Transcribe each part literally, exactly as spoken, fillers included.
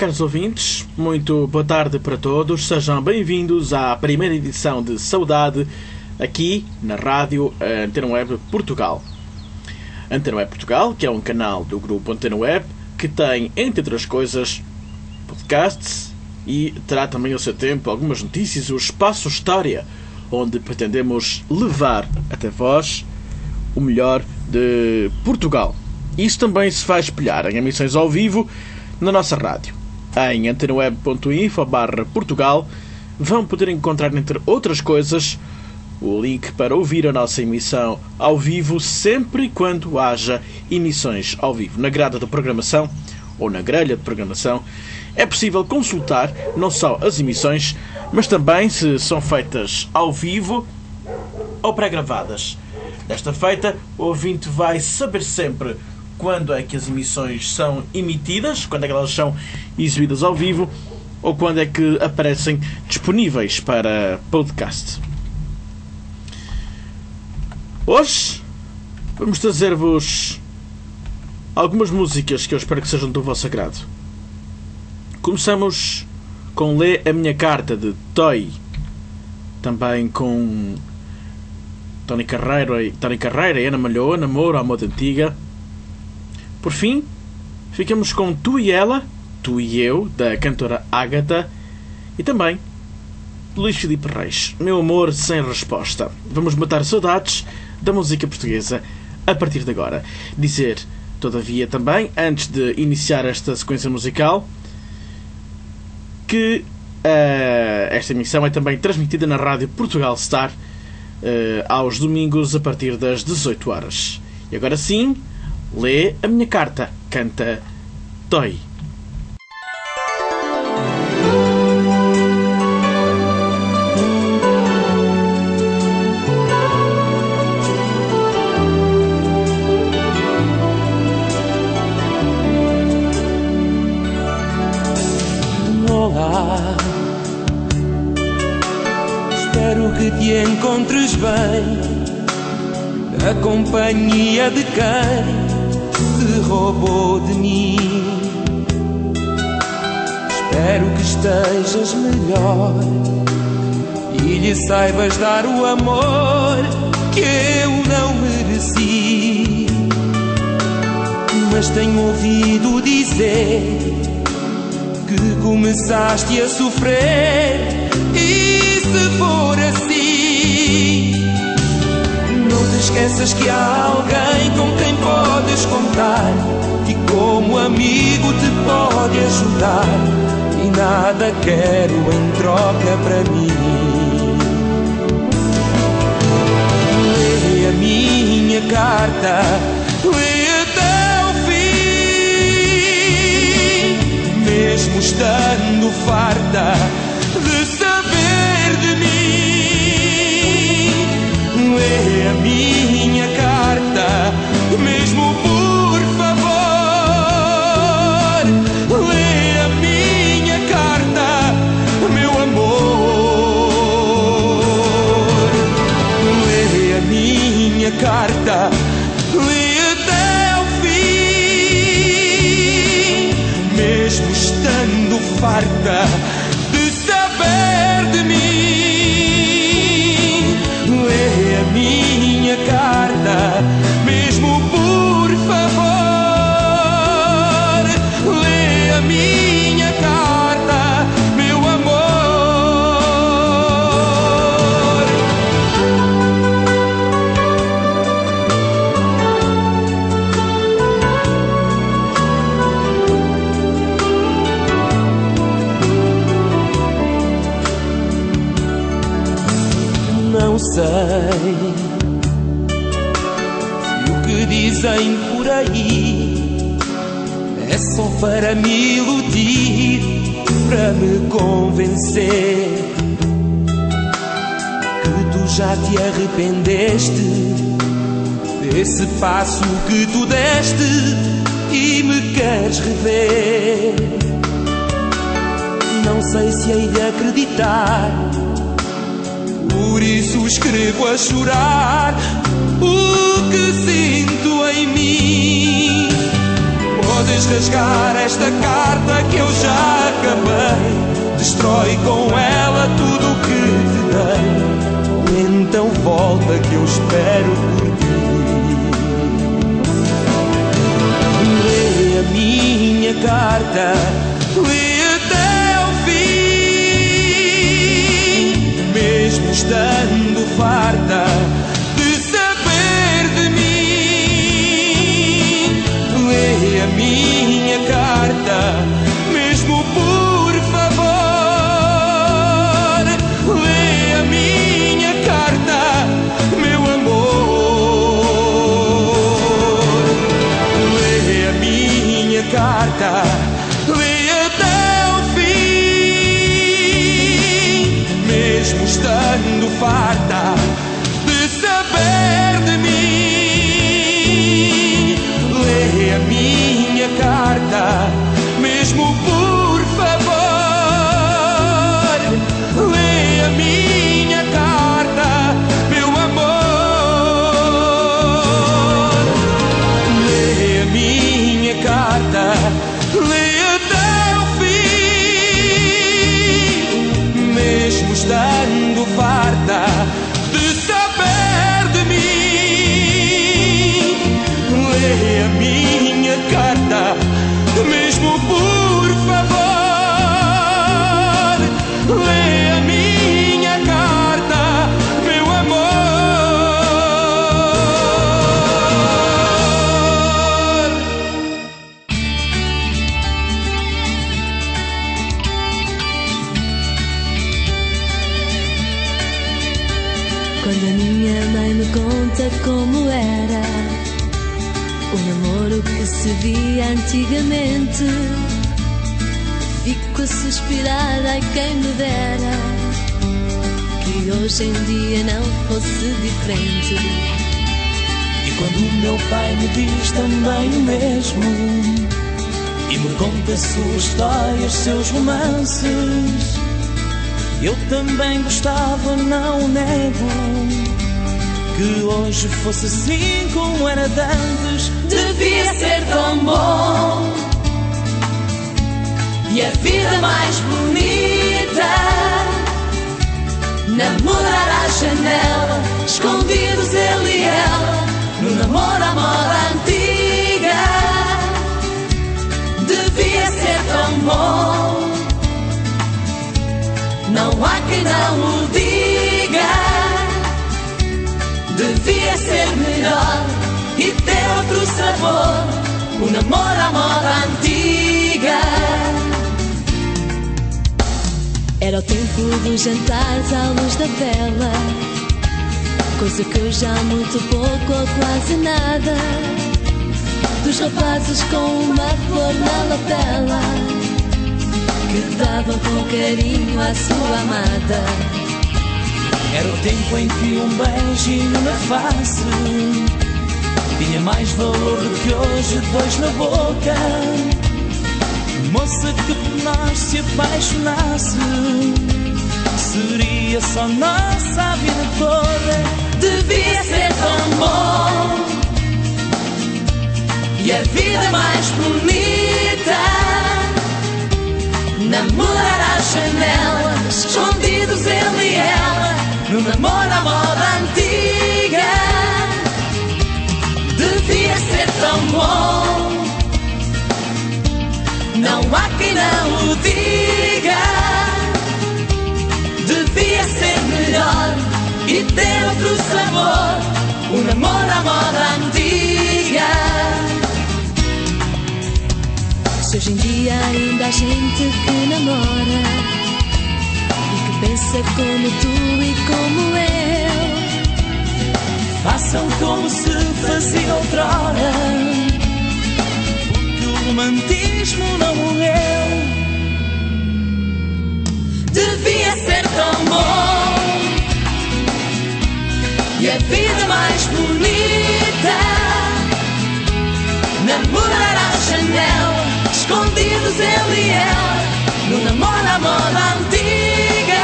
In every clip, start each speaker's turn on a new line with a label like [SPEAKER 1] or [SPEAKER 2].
[SPEAKER 1] caros ouvintes, muito boa tarde para todos. Sejam bem-vindos à primeira edição de Saudade aqui na Rádio Antena Web Portugal. Antena Web Portugal, que é um canal do grupo Antena Web, que tem, entre outras coisas, podcasts e terá também ao seu tempo algumas notícias, o Espaço História, onde pretendemos levar até vós o melhor de Portugal. Isso também se vai espelhar em emissões ao vivo na nossa rádio. Em antenaweb ponto info barra Portugal vão poder encontrar, entre outras coisas, o link para ouvir a nossa emissão ao vivo sempre e quando haja emissões ao vivo. Na grada da programação ou na grelha de programação é possível consultar não só as emissões, mas também se são feitas ao vivo ou pré-gravadas. Desta feita, o ouvinte vai saber sempre quando é que as emissões são emitidas, quando é que elas são exibidas ao vivo ou quando é que aparecem disponíveis para podcast. Hoje vamos trazer-vos algumas músicas que eu espero que sejam do vosso agrado. Começamos com Lê a Minha Carta, de Toy, também com Tony Carreira, Tony Carreira e Ana Malhoa, Namoro à Moda Antiga. Por fim, ficamos com Tu e Ela, Tu e Eu, da cantora Ágata, e também Luís Filipe Reis, Meu Amor Sem Resposta. Vamos matar saudades da música portuguesa a partir de agora. Dizer, todavia, também, antes de iniciar esta sequência musical, que uh, esta emissão é também transmitida na Rádio Portugal Star uh, aos domingos a partir das dezoito horas. E agora sim, Lê a Minha Carta, canta Toy.
[SPEAKER 2] Olá, espero que te encontres bem. A companhia de quem te roubou de mim. Espero que estejas melhor e lhe saibas dar o amor que eu não mereci. Mas tenho ouvido dizer que começaste a sofrer, e se for assim, não te esqueças que há alguém com quem podes contar e como amigo te pode ajudar, e nada quero em troca para mim. Lê a minha carta, lê até o fim, mesmo estando farta de saber de mim. Lê a minha carta, mesmo por favor. Lê a minha carta, meu amor. Lê a minha carta, lê até o fim, mesmo estando farta de saber de mim. Lê a minha carta, mesmo por favor. Lê a minha carta, meu amor. Não sei se o que dizem por aí é só para me iludir, para me convencer que tu já te arrependeste desse passo que tu deste e me queres rever. Não sei se hei de acreditar, por isso escrevo a chorar o que sinto em mim. Podes podes rasgar esta carta que eu já acabei. Destrói com ela tudo o que te dei. Ou então volta que eu espero por ti. Lê a minha carta, lê até ao fim, mesmo estando farta de saber de mim. Lê a minha carta, mesmo por favor. Lê a minha carta, meu amor. Lê a minha carta, lê até ao fim, mesmo estando farta de saber de mim. Lê a minha carta, mesmo por favor. Lê a minha carta, meu amor. Lê a minha carta, lê até ao fim, mesmo estando farta de saber de mim. Lê a minha carta, mesmo por favor. Lê a minha carta, meu amor.
[SPEAKER 3] Quando a minha mãe me conta como era o namoro que se via antigamente, fico a suspirar, ai quem me dera que hoje em dia não fosse diferente.
[SPEAKER 2] E quando o meu pai me diz também o mesmo e me conta suas histórias, seus romances, eu também gostava, não nego, que hoje fosse assim como era de antes.
[SPEAKER 3] Devia ser tão bom e a vida mais bonita, namorar à janela, escondidos ele e ela, no namoro à moda antiga. Devia ser tão bom, não há quem não o diga. Devia ser melhor e ter outro sabor, o namoro à moda antiga. Era o tempo dos jantares à luz da vela, coisa que hoje há muito pouco ou quase nada. Dos rapazes com uma flor na lapela, que davam com carinho à sua amada.
[SPEAKER 2] Era o tempo em que um beijinho na face tinha mais valor do que hoje dois na boca. Moça que por nós se apaixonasse, seria só nossa a vida toda.
[SPEAKER 3] Devia ser tão bom e a vida mais bonita, namorar à janela, escondidos ele e ela, no namoro à moda antiga. Devia ser tão bom, não há quem não o diga. Devia ser melhor e ter outro sabor, o namoro à moda antiga. Se hoje em dia ainda há gente que namora e que pensa como tu e como eu,
[SPEAKER 2] façam como se fazia outrora, porque o romantismo não morreu.
[SPEAKER 3] devia ser tão bom e a vida mais bonita, namorar à janela, escondidos ele e ela, no namoro à moda antiga.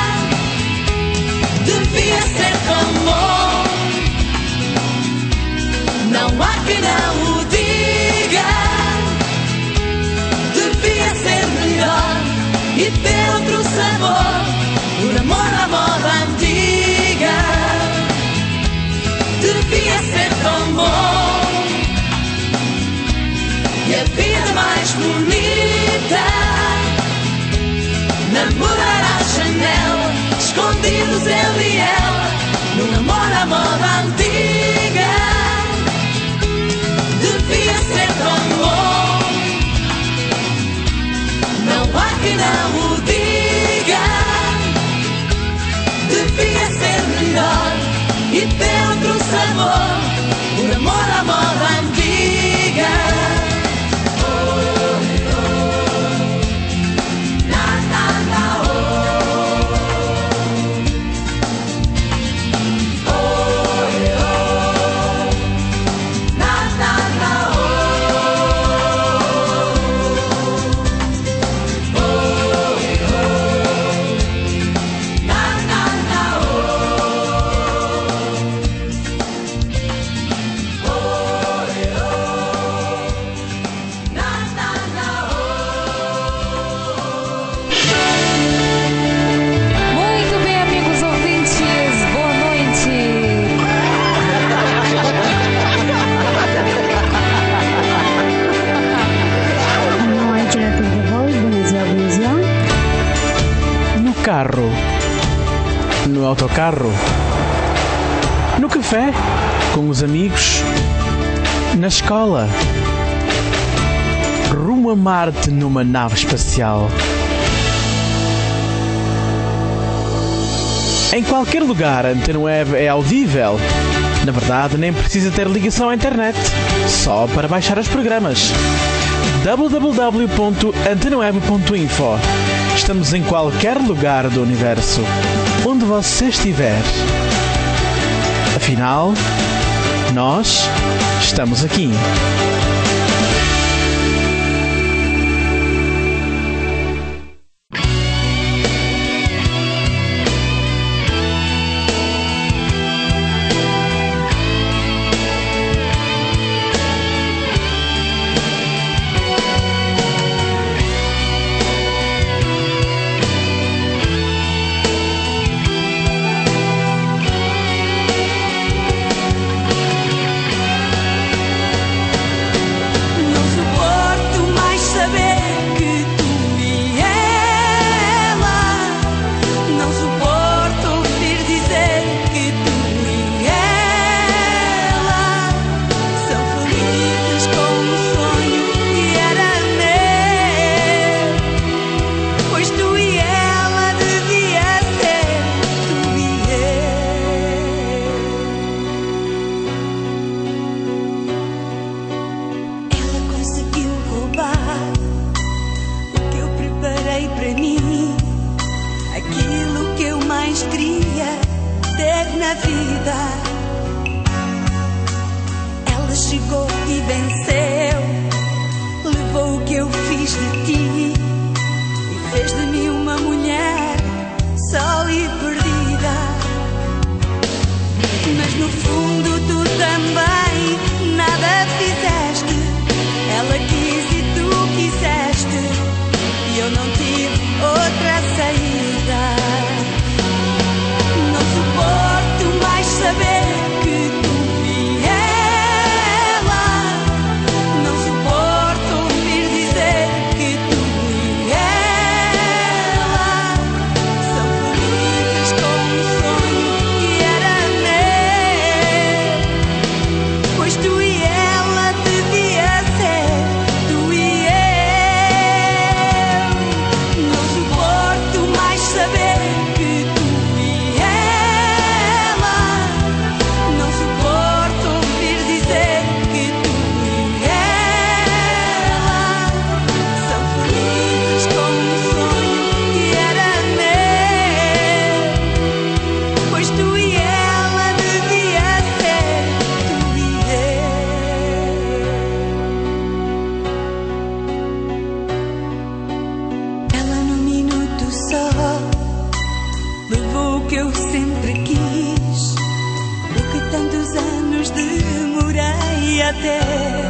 [SPEAKER 3] Devia ser tão bom, não há quem não o diga.
[SPEAKER 2] e ter outro sabor, por amor à moda antiga. Devia ser tão bom e a vida mais bonita, namorar à janela, escondidos ele e ela, no namoro à moda antiga. Devia ser tão bom, não há quem não o diga. Devia ser melhor e ter outro sabor, por amor à moda antiga.
[SPEAKER 1] Carro, no autocarro, no café, com os amigos, na escola, rumo a Marte numa nave espacial. Em qualquer lugar, a Antena Web é audível. Na verdade, nem precisa ter ligação à internet, só para baixar os programas. w w w ponto antena web ponto info. Estamos em qualquer lugar do universo, onde você estiver. Afinal, nós estamos aqui.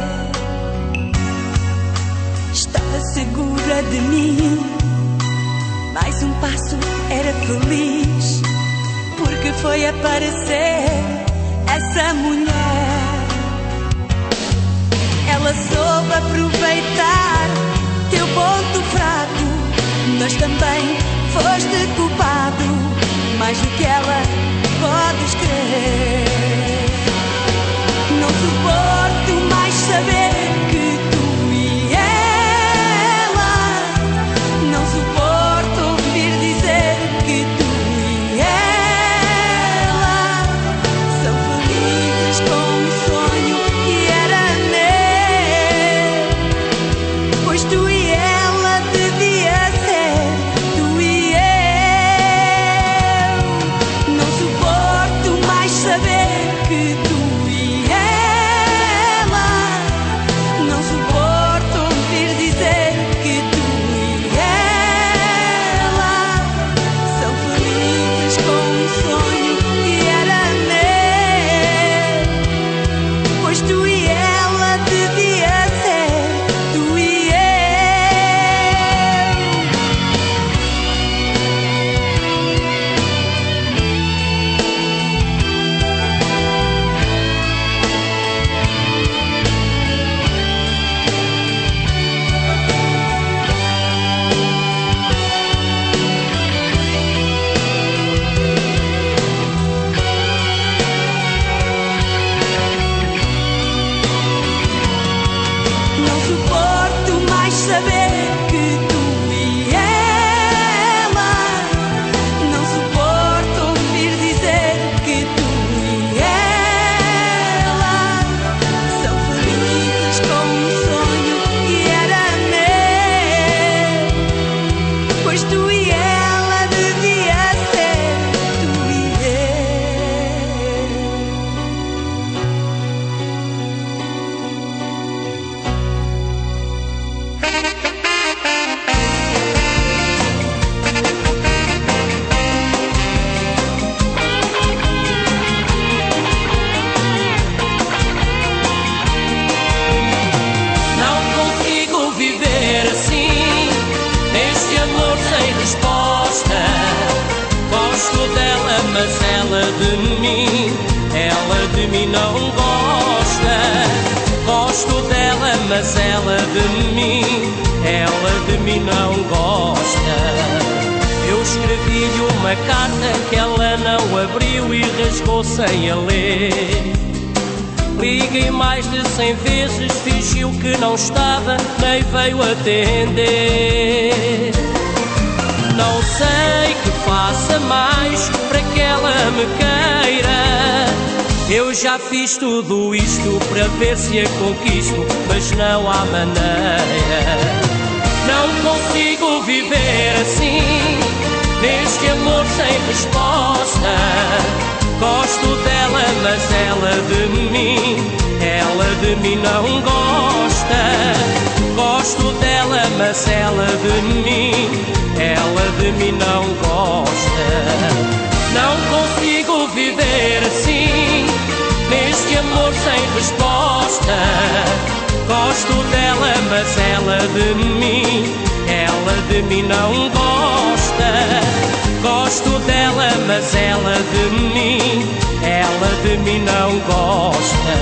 [SPEAKER 2] Estava segura de mim,
[SPEAKER 4] passo era feliz, porque foi aparecer essa mulher. Ela soube aproveitar teu ponto fraco, mas também foste culpado, mais do que ela podes crer. Não suporto mais saber que tu e ela, não suporto ouvir dizer que tu e ela são felizes com um sonho que era meu, pois tu e ela devia ser tu e eu. Não suporto mais saber que tu e ela, não suporto ouvir dizer que tu e ela são felizes com um sonho que era meu, pois tu e ela devia ser tu e eu. Não suporto mais saber que tu e ela, não suporto ouvir dizer que tu e ela são felizes com um sonho que era meu, pois tu e ela devia ser tu e eu.
[SPEAKER 2] Não consigo viver assim, neste amor sem resposta. Gosto dela, mas ela de mim, ela de mim não gosta. Gosto dela, mas ela de mim, ela de mim não gosta. Eu escrevi-lhe uma carta que ela não abriu e rasgou sem a ler. Liguei mais de cem vezes, fingiu que não estava, nem veio atender. Não sei que faça mais para que ela me queira. Eu já fiz tudo isto para ver se a conquisto, mas não há maneira. Não consigo viver assim, neste amor sem resposta. Gosto dela, mas ela de mim, ela de mim não gosta. Gosto dela, mas ela de mim, ela de mim não gosta. Não consigo viver assim, neste amor sem resposta. Gosto dela, mas ela de mim, ela de mim não gosta. Gosto dela, mas ela de mim, ela de mim não gosta.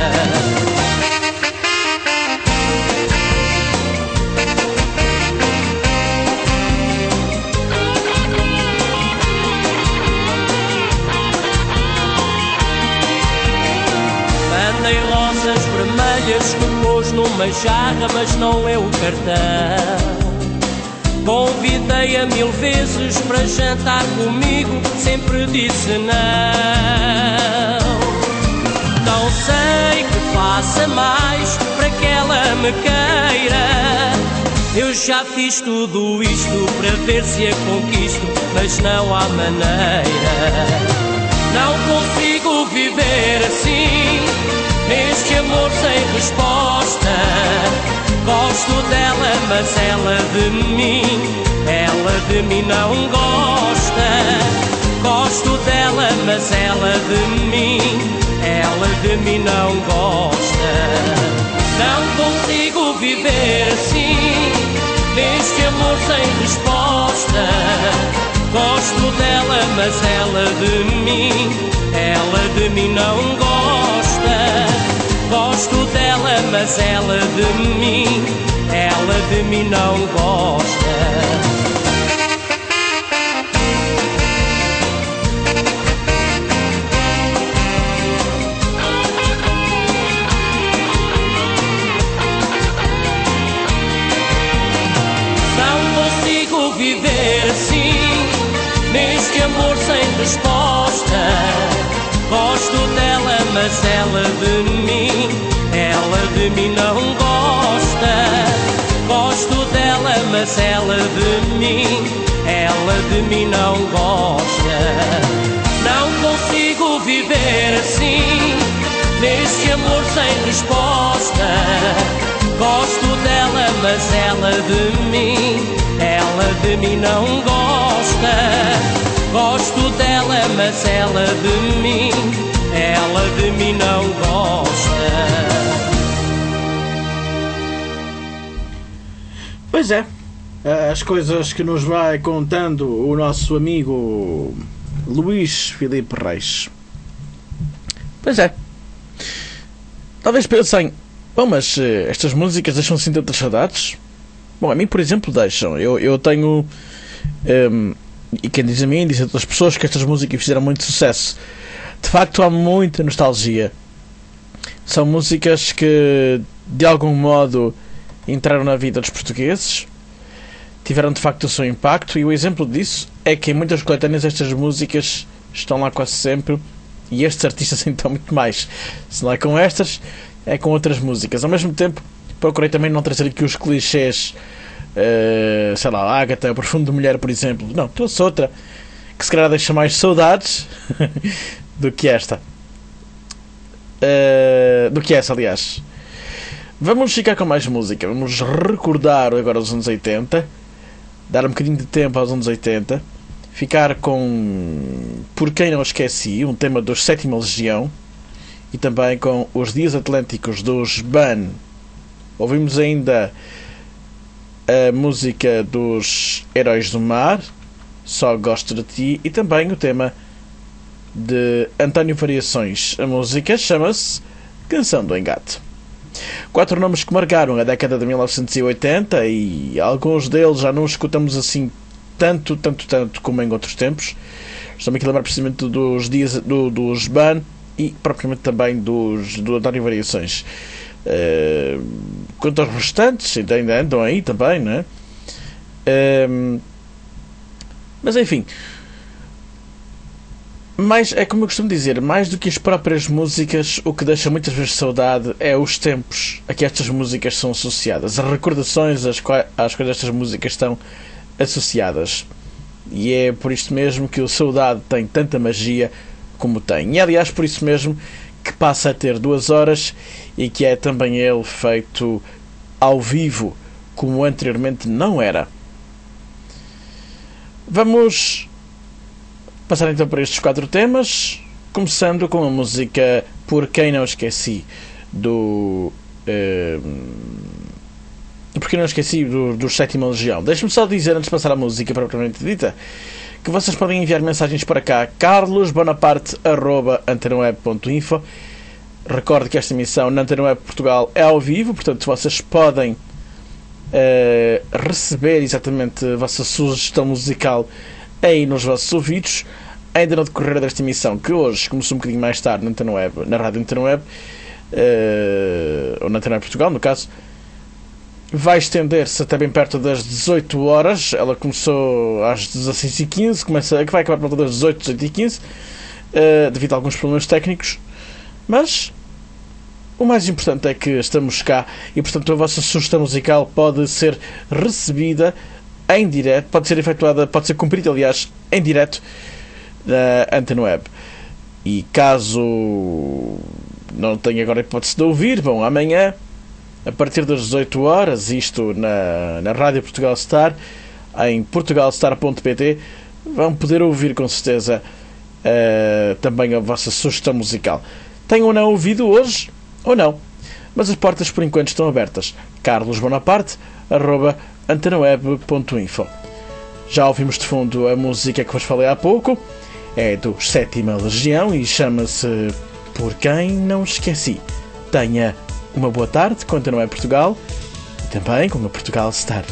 [SPEAKER 2] Mandei rosas vermelhas que pôs numa jarra, mas não leu o cartão. Convidei-a mil vezes para jantar comigo, sempre disse não. Não sei que faça mais para que ela me queira. Eu já fiz tudo isto para ver se a conquisto, mas não há maneira. Não consigo viver assim, neste amor sem resposta. Gosto dela, mas ela de mim, ela de mim não gosta. Gosto dela, mas ela de mim, ela de mim não gosta. Não consigo viver assim, neste amor sem resposta. mas ela de mim, ela de mim não gosta. Gosto dela, mas ela de mim, ela de mim não gosta. Viver assim, neste amor sem resposta. Gosto dela, mas ela de mim, ela de mim não gosta. Gosto dela, mas ela de mim, ela de mim não gosta. Não consigo viver assim, neste amor sem resposta. Gosto dela, mas ela de mim, ela de mim não gosta. Gosto dela, mas ela de mim, ela de mim não gosta.
[SPEAKER 1] Pois é, as coisas que nos vai contando o nosso amigo Luís Filipe Reis. Pois é. Talvez pensem, bom, mas estas músicas deixam assim tantas saudades? Bom, a mim, por exemplo, deixam. Eu, eu tenho... Um, e quem diz a mim, diz a outras pessoas que estas músicas fizeram muito sucesso. De facto, há muita nostalgia. São músicas que, de algum modo, entraram na vida dos portugueses. Tiveram, de facto, o seu impacto. E o exemplo disso é que em muitas coletâneas estas músicas estão lá quase sempre. E estes artistas então muito mais. Se não é com estas, é com outras músicas. Ao mesmo tempo, procurei também não trazer aqui os clichês, uh, sei lá, Ágata, Profundo de Mulher, por exemplo. Não, trouxe outra que se calhar deixa mais saudades do que esta. Uh, do que essa, aliás. Vamos ficar com mais música. Vamos recordar agora os anos oitenta. Dar um bocadinho de tempo aos anos oitenta. Ficar com Por Quem Não Esqueci, um tema dos Sétima Legião. E também com Os Dias Atlânticos dos Ban. Ouvimos ainda a música dos Heróis do Mar, Só Gosto de Ti, e também o tema de António Variações. A música chama-se Canção do Engate. Quatro nomes que marcaram a década de mil novecentos e oitenta e alguns deles já não escutamos assim tanto, tanto, tanto como em outros tempos. Estou-me aqui a lembrar precisamente dos, dias, do, dos Ban e propriamente também dos, do António Variações. Uh, quanto aos restantes, ainda andam aí também, não é? Uh, mas enfim, mais, é como eu costumo dizer, mais do que as próprias músicas, o que deixa muitas vezes saudade é os tempos a que estas músicas são associadas, as recordações às quais, às quais estas músicas estão associadas. E é por isto mesmo que o Saudade tem tanta magia como tem. E aliás, por isso mesmo que passa a ter duas horas e que é também ele feito ao vivo, como anteriormente não era. Vamos passar então para estes quatro temas, começando com a música Por Quem Não Esqueci, do... Uh, Por Quem Não Esqueci, do, do Sétima Legião. Deixe-me só dizer, antes de passar a música propriamente dita, que vocês podem enviar mensagens para cá, carlos bonaparte arroba antena web ponto info. Recorde que esta emissão na Antena Web Portugal é ao vivo, portanto vocês podem uh, receber exatamente a vossa sugestão musical aí nos vossos ouvidos, ainda no decorrer desta emissão, que hoje começou um bocadinho mais tarde na Antena Web, na Rádio Antena Web, uh, ou na Antena Web Portugal, no caso. Vai estender-se até bem perto das dezoito horas. Ela começou às dezasseis e quinze, começa, que vai acabar por volta das dezoito, dezoito e quinze, uh, devido a alguns problemas técnicos. Mas o mais importante é que estamos cá e, portanto, a vossa sugestão musical pode ser recebida em direto, pode ser efetuada, pode ser cumprida, aliás, em direto na Antena Web. E caso não tenha agora a hipótese de ouvir, bom, amanhã, a partir das dezoito horas, isto na, na Rádio Portugal Star, em portugalstar ponto pt, vão poder ouvir com certeza uh, também a vossa sugestão musical. Tenham ou não ouvido hoje, ou não, mas as portas por enquanto estão abertas. carlos bonaparte arroba antena web ponto info. Já ouvimos de fundo a música que vos falei há pouco é do Sétima Legião e chama-se Por Quem Não Esqueci. Tenha uma boa tarde, quando não é Portugal, e também com a Portugal Star.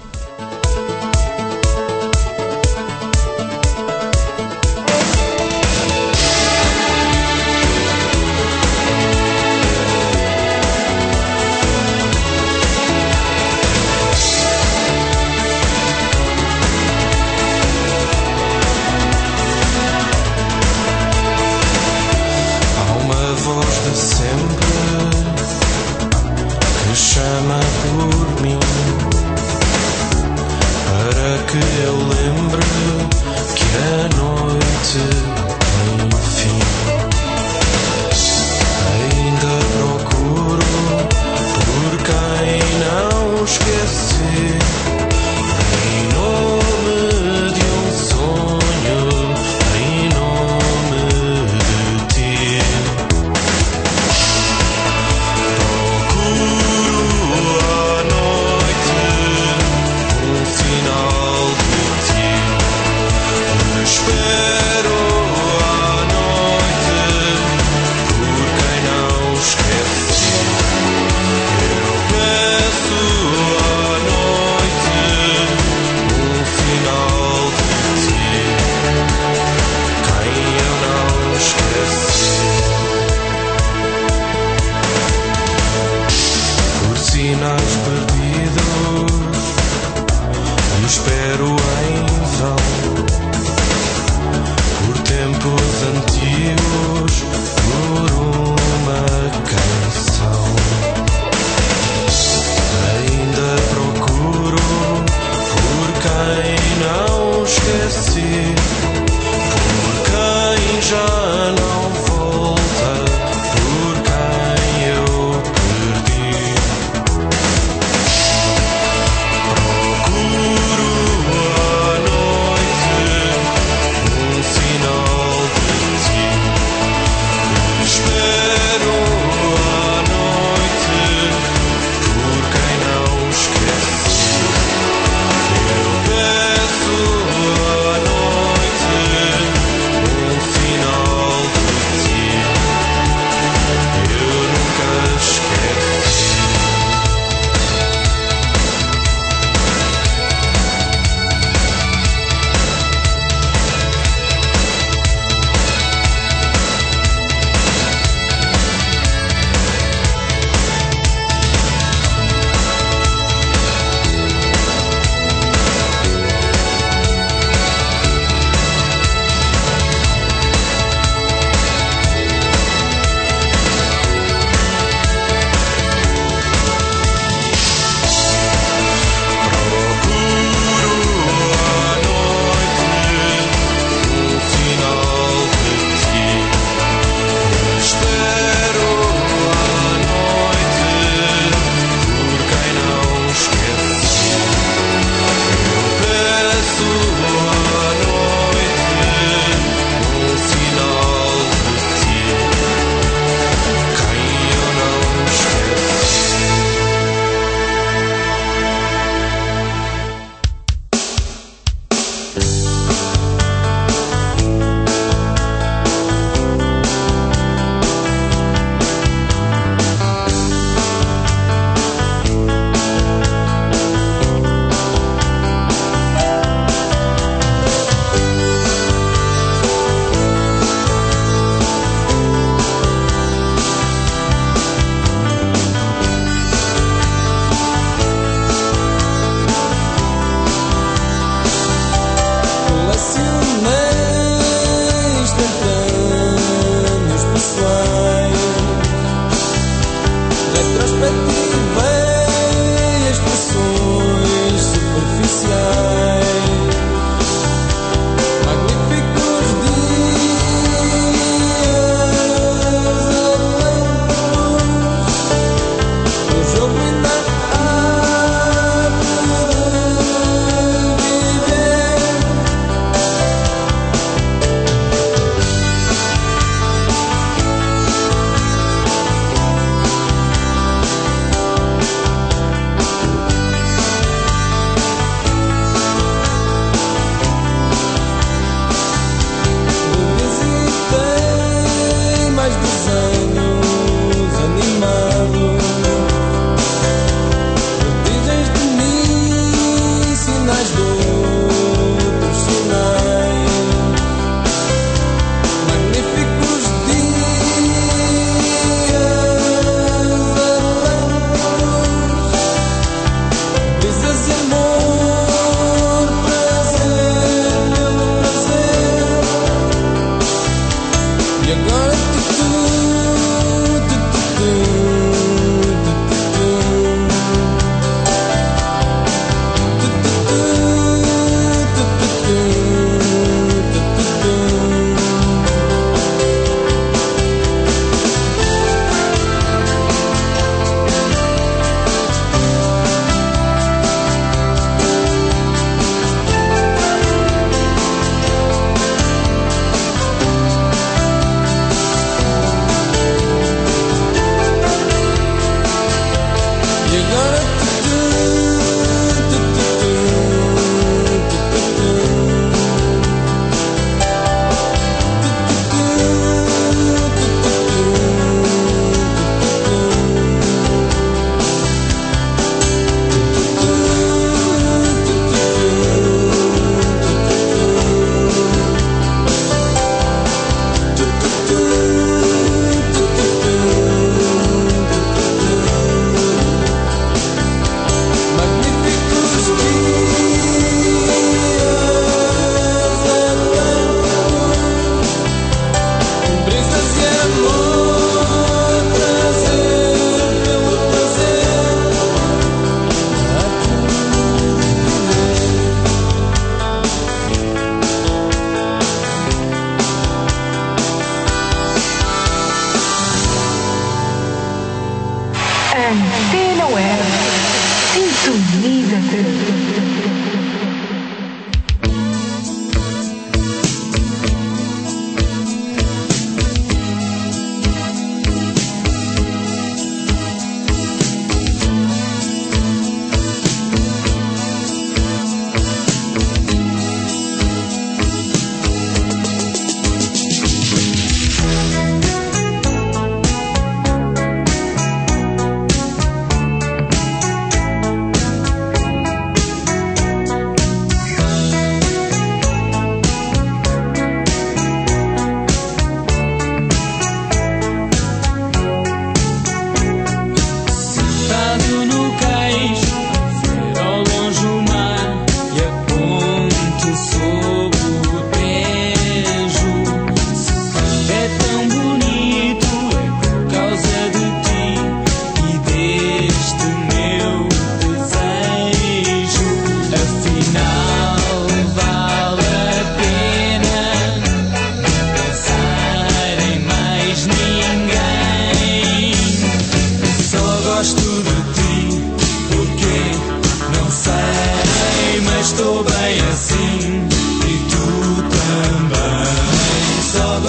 [SPEAKER 5] Chama por mim, para que eu lembre que a noite tem fim. Ainda procuro por quem não esqueci, em nome de um sonho, em nome de ti. Espero à noite por quem não esqueci. Eu peço à noite um sinal de ti, quem eu não esqueci. Por sinais perdidos espero em vão, por tempos antigos, por uma canção. Ainda procuro por quem não esqueci, por quem já não volta, por quem eu perdi. Procuro à noite um sinal de ti. Espero à noite por quem não esqueci. Eu peço à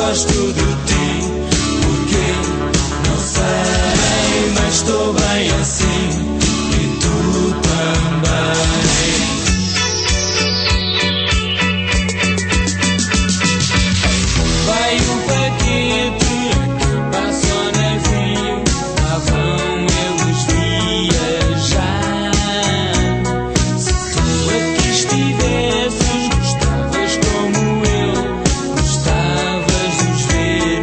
[SPEAKER 2] gosto de ti. Porquê? Não sei, mas estou bem assim. E tu também. Vai o paquete, passa o navio, lá vão eles viajar. Se tu aqui estivesses, gostavas como eu, gostavas de os ver.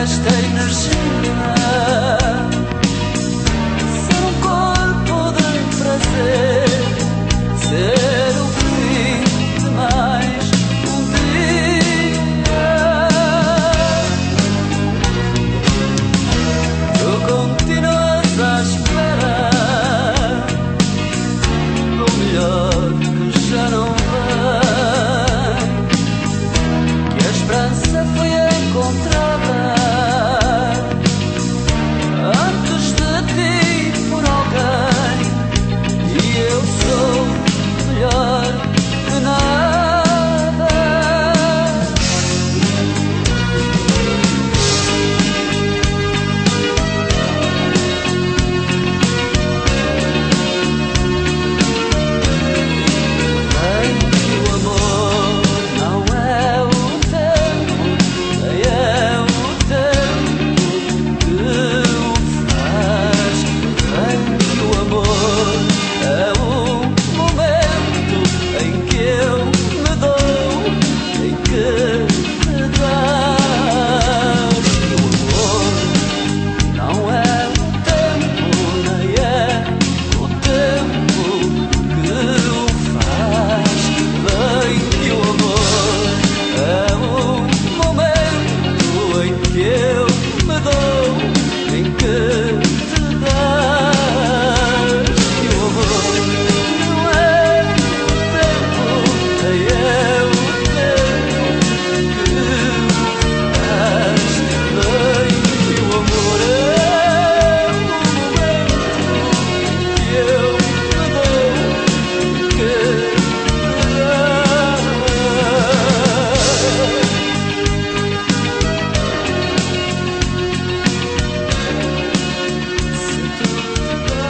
[SPEAKER 2] esta energia. Ser um corpo de prazer, ser o fim de mais um dia. Tu continuas à espera do melhor que já não vem, que a esperança foi encontrada antes de ti por alguém, e eu sou melhor que nada. Bem que o amor não é o tempo, nem é o tempo que o faz. Bem que o amor é o momento em que eu me dou, em que me dás. Que o amor não é o tempo, nem é o tempo que o faz. Bem que o amor é o momento em que eu me dou, em que te dás. Que o amor não é o tempo, nem é o tempo que o faz. Bem que o amor é o momento que eu me dou, que te dás. Se tu te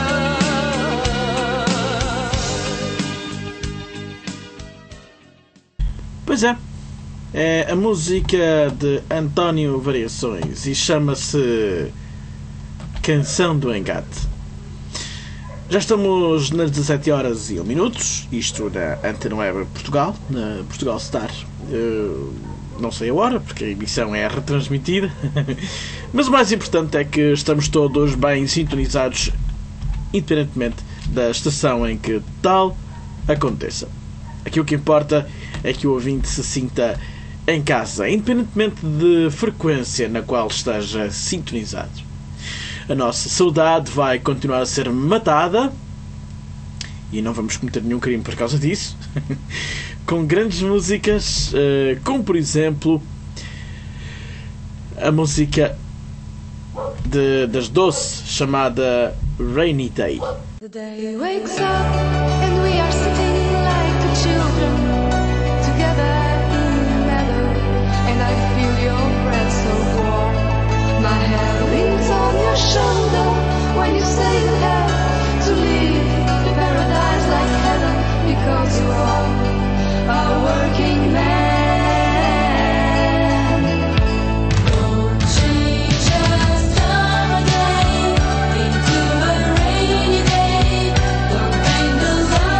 [SPEAKER 2] dás.
[SPEAKER 1] Pois é, é a música de António Variações e chama-se Canção do Engate. Já estamos nas dezassete horas e um minutos, isto na Antena Web Portugal, na Portugal Star. Eu não sei a hora, porque a emissão é retransmitida, mas o mais importante é que estamos todos bem sintonizados, independentemente da estação em que tal aconteça. Aqui o que importa é que o ouvinte se sinta em casa, independentemente de frequência na qual esteja sintonizado. A nossa saudade vai continuar a ser matada, e não vamos cometer nenhum crime por causa disso, com grandes músicas, como por exemplo a música de, das Doce, chamada Rainy Day.
[SPEAKER 3] The day wakes up and we are sitting like two children together in the meadow, and I feel your breath so warm. My head leans on your shoulder when you say you have to leave paradise like heaven, because you are a working man. Won't she just come again into a rainy day? Don't bring the light.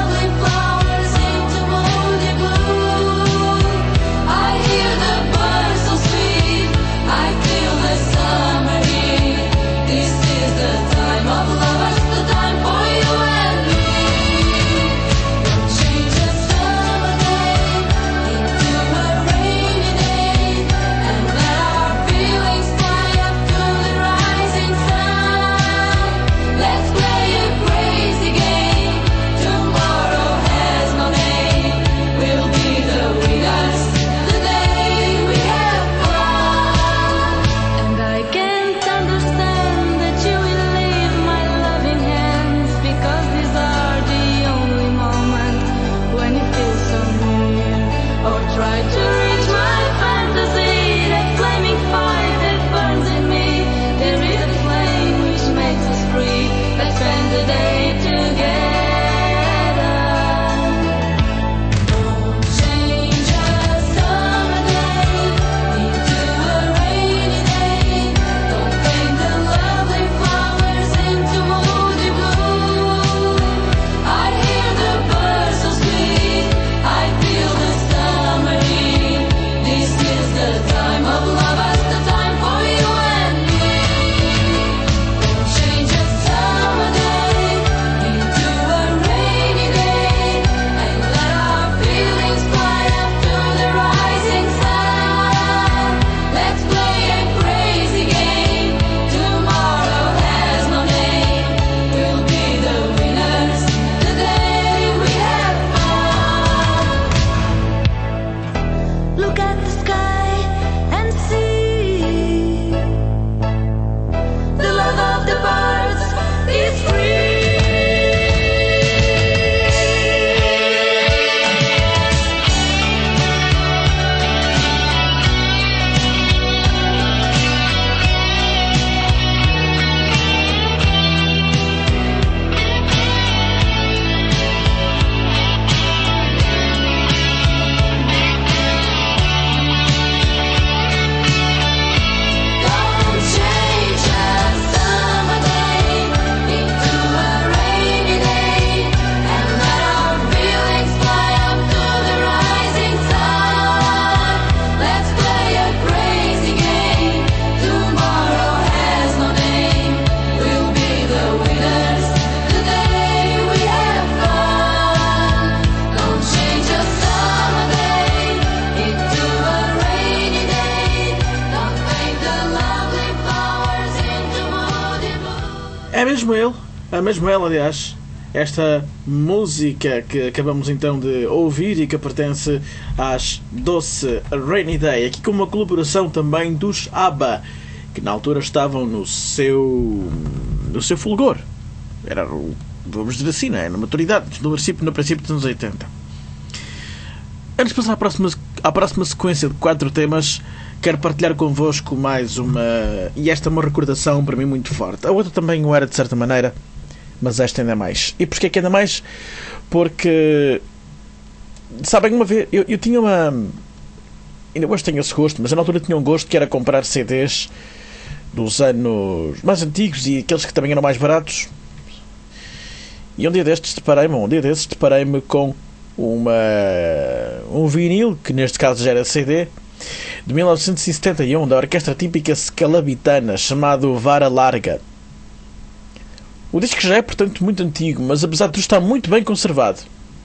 [SPEAKER 1] É mesmo ele, é mesmo ele, aliás. Esta música que acabamos então de ouvir e que pertence às Doce Rainy Day, aqui com uma colaboração também dos ABBA, que na altura estavam no seu no seu fulgor. Era, vamos dizer assim, né? Na maturidade, no princípio, no princípio dos anos oitenta. Antes de passar à próxima, à próxima sequência de quatro temas, quero partilhar convosco mais uma... E esta é uma recordação para mim muito forte. A outra também o era de certa maneira, mas esta ainda mais. E porquê que ainda mais? Porque... Sabem, uma vez... Eu, eu tinha uma... Ainda hoje tenho esse gosto, mas eu na altura tinha um gosto que era comprar C Ds dos anos mais antigos e aqueles que também eram mais baratos. E um dia destes deparei-me, um dia destes deparei-me com uma, um vinil, que neste caso já era C D, de mil novecentos e setenta e um, da orquestra típica scalabitana, chamado Vara Larga. O disco já é, portanto, muito antigo, mas apesar de tudo está muito bem conservado.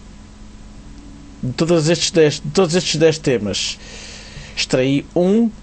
[SPEAKER 1] De todos estes dez, de todos estes dez temas, extraí um uh,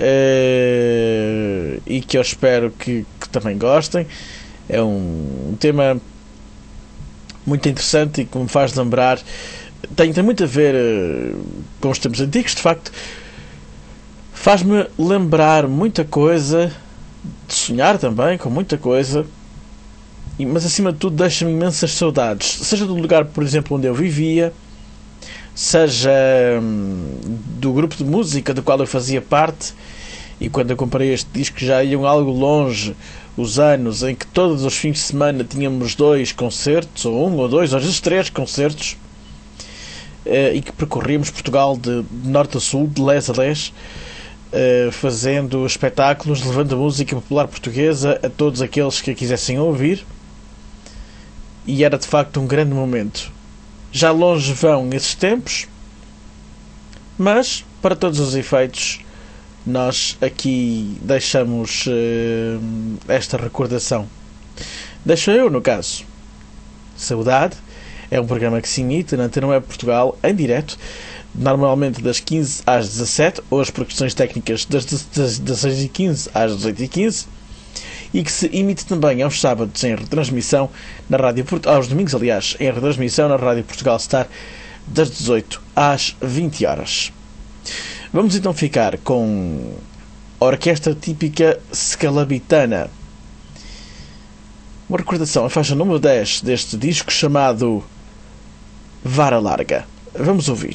[SPEAKER 1] e que eu espero que, que também gostem. É um, um tema muito interessante e que me faz lembrar, tem, tem muito a ver uh, com os tempos antigos, de facto. Faz-me lembrar muita coisa, de sonhar também com muita coisa, e, mas acima de tudo deixa-me imensas saudades, seja do lugar, por exemplo, onde eu vivia, seja hum, do grupo de música do qual eu fazia parte. E quando eu comprei este disco já iam algo longe os anos em que todos os fins de semana tínhamos dois concertos, ou um, ou dois, ou às vezes três concertos, e que percorríamos Portugal de norte a sul, de leste a leste, fazendo espetáculos, levando a música popular portuguesa a todos aqueles que a quisessem ouvir. E era de facto um grande momento. Já longe vão esses tempos, mas para todos os efeitos nós aqui deixamos uh, esta recordação. Deixo eu, no caso. Saudade é um programa que se emite na Antena Web Portugal em direto, normalmente das quinze às dezassete, ou as questões técnicas das dezasseis e quinze às dezoito e quinze, e que se emite também aos sábados em retransmissão na Rádio Portugal, aos domingos, aliás, em retransmissão na Rádio Portugal Star, das dezoito às vinte horas. Vamos então ficar com a orquestra típica scalabitana. Uma recordação, a faixa número dez deste disco chamado Vara Larga. Vamos ouvir.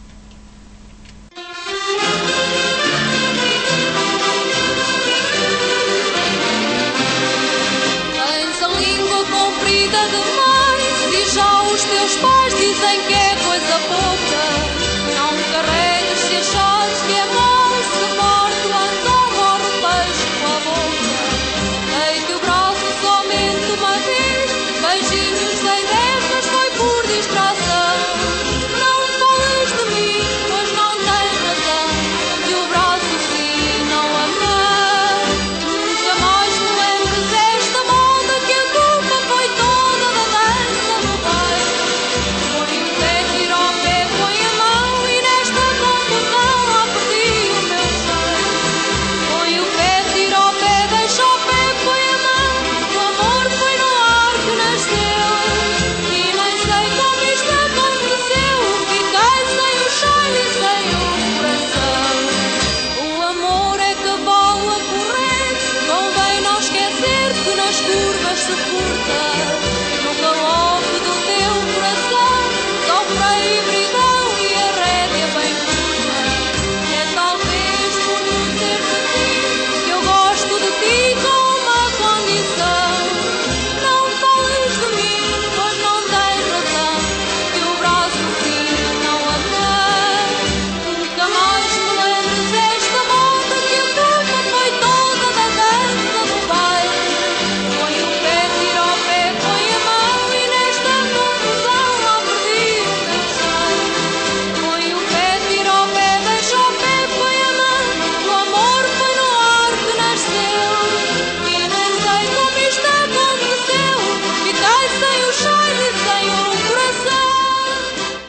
[SPEAKER 3] Tens a língua comprida demais, diz já os teus pais dizem que é coisa pouca. Não carregues se achares que é bom, se morto anda morre o peixe com a boca. Dei-te o braço somente uma vez, beijinhos dei dez, mas foi por distração. Não fales de mim, pois não tens razão, que o braço sim não amei. Nunca mais me lembres esta moda, que a culpa foi toda da dança do baile. Põe o pé, tira o pé, põe a mão, e nesta confusão lá perdi o meu cheiro. Põe o pé, tira o pé, deixa o pé, põe a mão. O amor foi no ar que nasceu, e nem sei como isto aconteceu. Fiquei sem o cheiro e sem o coração. O amor é cavalo a correr, convém não esquecer que nas curvas se furta. No galope do teu coração só freio e brigão e a rédea bem curta. É talvez por não seres assim que eu gosto de ti com uma condição. Não fales de mim, pois não tens razão, que o braço sim não amei. Nunca mais me lembres esta moda, que a culpa foi toda da dança do baile. Põe o pé, tira o pé, põe a mão, e nesta confusão lá perdi o meu cheiro. Põe o pé, tira o pé, deixa o pé, põe a mão. O amor foi no ar que nasceu, e nem sei como isto aconteceu. Fiquei sem o cheiro e sem o coração.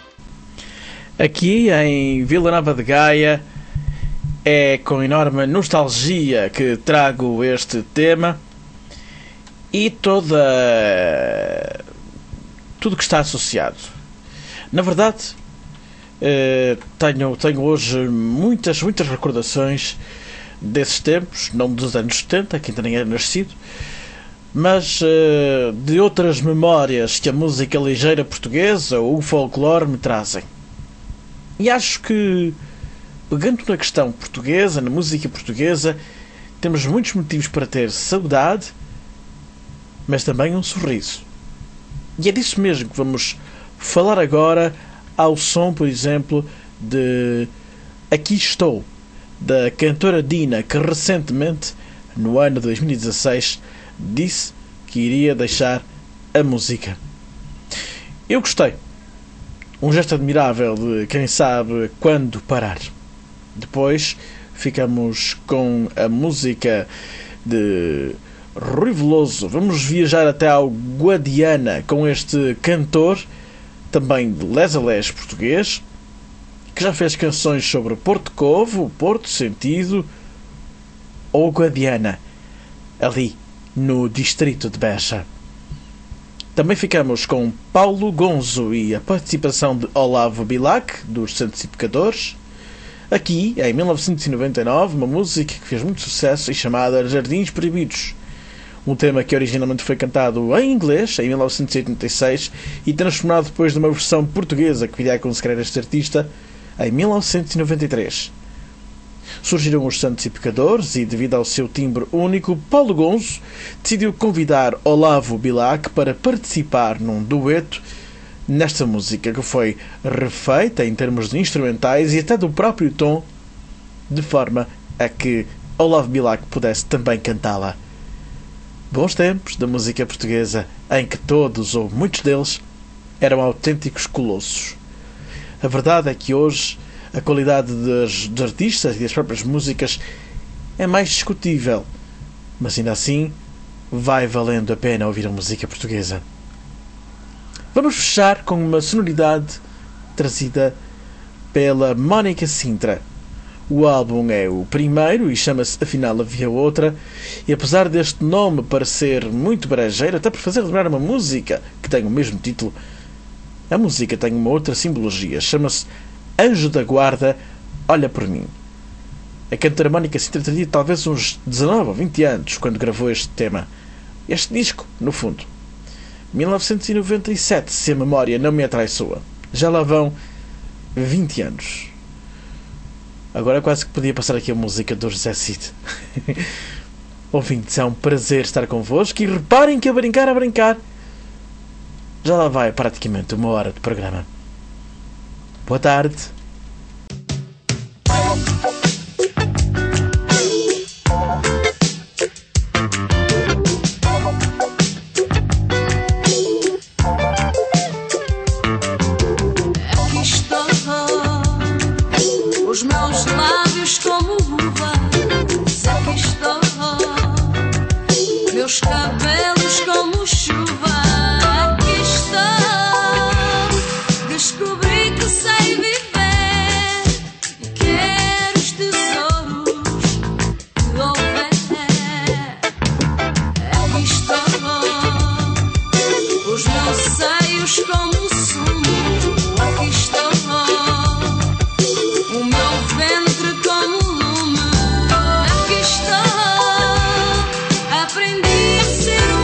[SPEAKER 1] Aqui em Vila Nova de Gaia é com enorme nostalgia que trago este tema, e toda tudo que está associado. Na verdade, tenho, tenho hoje muitas, muitas recordações desses tempos, não dos anos setenta, que ainda nem era nascido, mas de outras memórias que a música ligeira portuguesa ou o folclore me trazem. E acho que, pegando na questão portuguesa, na música portuguesa, temos muitos motivos para ter saudade, mas também um sorriso. E é disso mesmo que vamos falar agora, ao som, por exemplo, de Aqui Estou, da cantora Dina, que recentemente, no ano de dois mil e dezasseis, disse que iria deixar a música. Eu gostei. Um gesto admirável de quem sabe quando parar. Depois ficamos com a música de Rui Veloso. Vamos viajar até ao Guadiana com este cantor, também de les a les português, que já fez canções sobre Porto Covo, Porto Sentido ou Guadiana, ali no distrito de Beja. Também ficamos com Paulo Gonzo e a participação de Olavo Bilac, dos Santos e Pecadores. Aqui, em mil novecentos e noventa e nove, uma música que fez muito sucesso e chamada Jardins Proibidos. Um tema que originalmente foi cantado em inglês, em mil novecentos e oitenta e seis, e transformado depois numa versão portuguesa que viria a consagrar este artista em mil novecentos e noventa e três. Surgiram os Santos e Pecadores e, devido ao seu timbre único, Paulo Gonzo decidiu convidar Olavo Bilac para participar num dueto nesta música, que foi refeita em termos de instrumentais e até do próprio tom, de forma a que Olavo Bilac pudesse também cantá-la. Bons tempos da música portuguesa, em que todos, ou muitos deles, eram autênticos colossos. A verdade é que hoje a qualidade dos, dos artistas e das próprias músicas é mais discutível, mas ainda assim vai valendo a pena ouvir a música portuguesa. Vamos fechar com uma sonoridade trazida pela Mónica Sintra. O álbum é o primeiro e chama-se Afinal Havia Outra, e apesar deste nome parecer muito brejeiro, até por fazer lembrar uma música que tem o mesmo título, a música tem uma outra simbologia, chama-se Anjo da Guarda, Olha por Mim. A cantora Mónica Sintra teria talvez uns dezanove ou vinte anos quando gravou este tema. Este disco, no fundo. mil novecentos e noventa e sete, se a memória não me atraiçoa. Já lá vão vinte anos. Agora quase que podia passar aqui a música do José Cid. Ouvintes, é um prazer estar convosco e reparem que a brincar, a brincar, já lá vai praticamente uma hora de programa. Boa tarde.
[SPEAKER 3] Aqui estou, os meus lábios como uva. Aqui estou, meus cabelos como chuva. Aqui estou, descobri que sei viver e quero os tesouros que houver. Aqui estou, os meus seios como sumo. Aqui estou, o meu ventre como lume. Aqui estou, aprendi a ser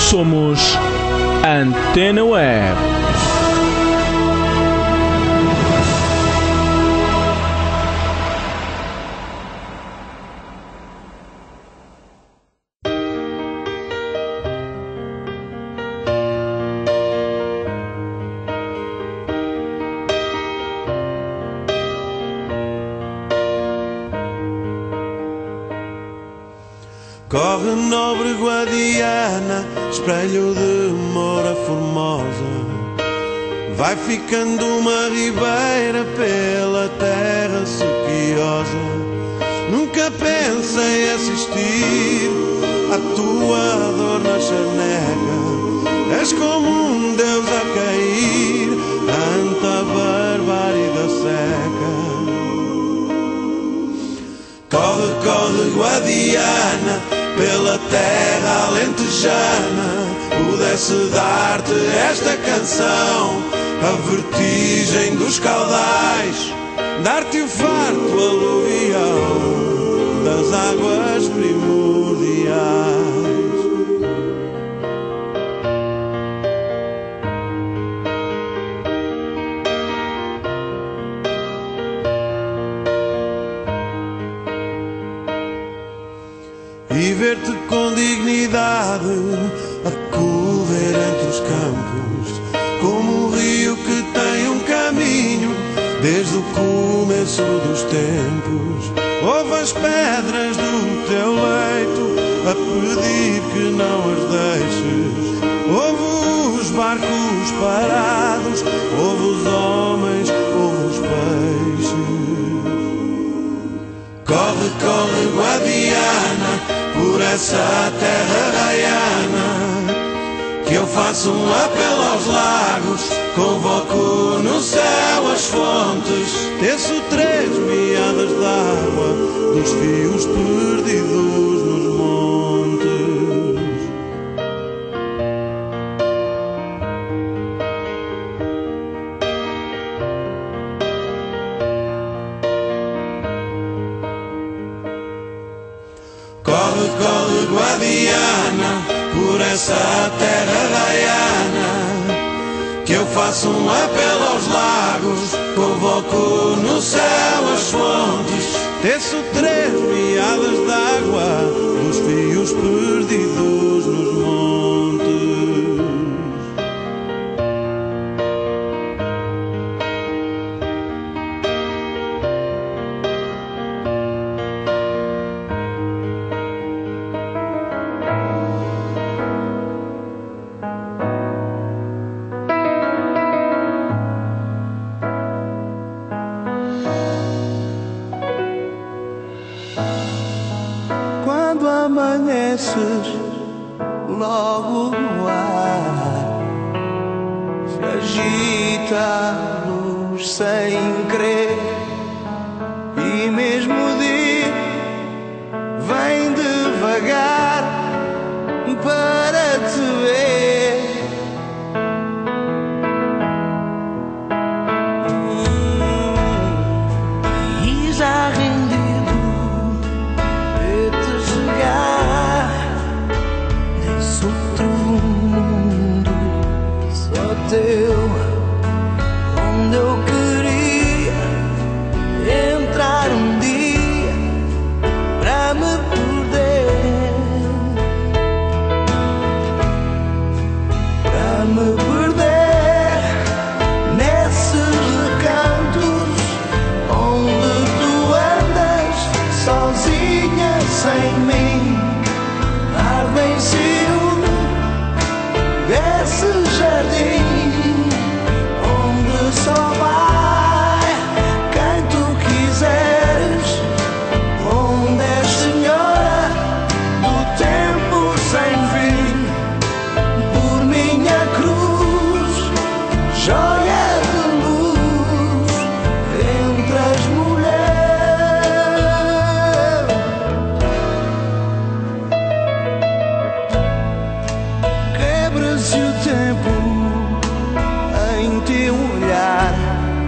[SPEAKER 1] Somos Antena Web.
[SPEAKER 5] Corre nobre Guadiana, espelho de Moura Formosa. Vai ficando uma ribeira pela terra sequiosa. Nunca pensei assistir à tua dor na charneca. És como um deus a cair ante a barbárie da seca. Corre, corre Guadiana, pela terra alentejana. Pudesse dar-te esta canção, a vertigem dos caudais, dar-te o farto aluvial das águas primordiais. E ver-te com dignidade a correr entre os campos, como um rio que tem um caminho desde o começo dos tempos. Ouve as pedras do teu leito a pedir que não as deixes. Ouve os barcos parados, ouve os homens, ouve os peixes. Corre, corre Guadiana, por essa terra raiana, que eu faço um apelo aos lagos, convoco no céu as fontes, teço três meadas d'água dos fios perdidos nos montes. Corre, corre Guadiana, por essa terra raiana, que eu faço um apelo aos lagos, convoco no céu as fontes, teço três meadas d'água dos fios perdidos nos montes.
[SPEAKER 6] Quando amanheces logo no ar, se agita a luz sem querer, e mesmo o dia vem devagar para te ver. Hum, e já rendido nesse outro mundo só teu, onde eu queria entrar um dia pra me perder, pra me perder nesses recantos onde tu andas sozinha sem mim. Bem ciúme desse jardim onde só vai quem tu quiseres, onde és senhora do tempo sem fim, por minha cruz, joia de luz entre as mulheres. Se o tempo em teu olhar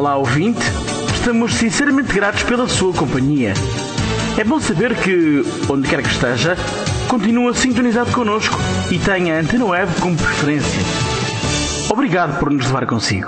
[SPEAKER 1] Olá, ouvinte. Estamos sinceramente gratos pela sua companhia. É bom saber que, onde quer que esteja, continua sintonizado connosco e tenha a Antena Web como preferência. Obrigado por nos levar consigo.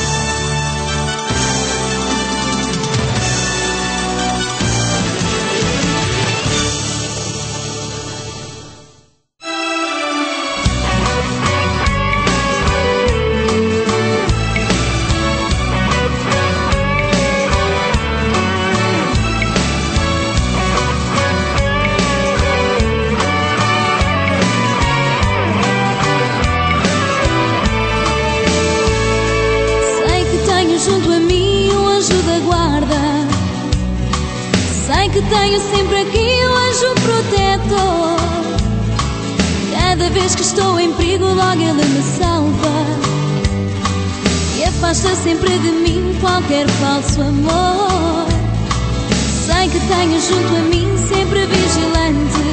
[SPEAKER 3] Tenho sempre aqui o anjo protetor. Cada vez que estou em perigo, logo ele me salva e afasta sempre de mim qualquer falso amor. Sei que tenho junto a mim, sempre vigilante,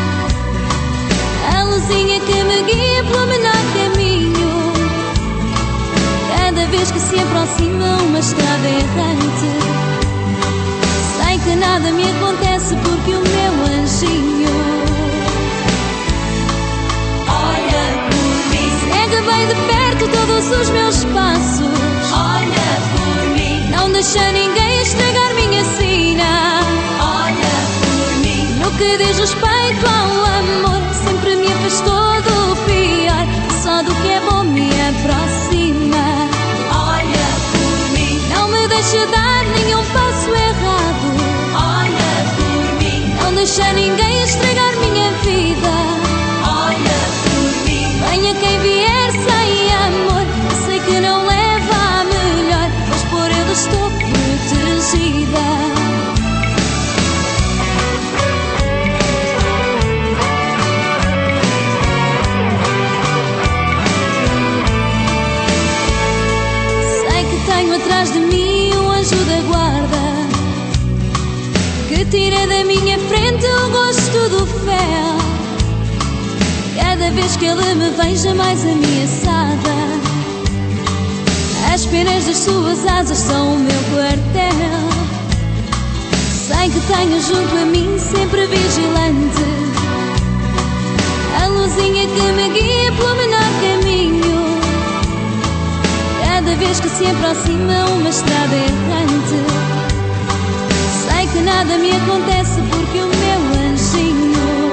[SPEAKER 3] a luzinha que me guia pelo menor caminho. Cada vez que se aproxima uma estrada errante, sei que nada me acontece porque o meu anjinho olha por mim, segue bem de perto todos os meus passos. Olha por mim, não deixa ninguém estragar minha sina. Olha por mim, no que diz respeito ao amor, sempre me afastou do pior, só do que é bom me aproxima. Olha por mim, não me deixa dar nenhum passo errado. Não deixa ninguém estragar minha vida. Olha por mim, venha quem vier sem amor, sei que não leva a melhor, mas por ele estou protegida. Sei que tenho atrás de mim o anjo da guarda, que tira da minha frente o gosto do fel. Cada vez que ele me veja mais ameaçada, as penas das suas asas são o meu quartel. Sei que tenho junto a mim, sempre vigilante, a luzinha que me guia pelo menor caminho. Cada vez que se aproxima uma estrada errante, sei que nada me acontece porque o meu anjinho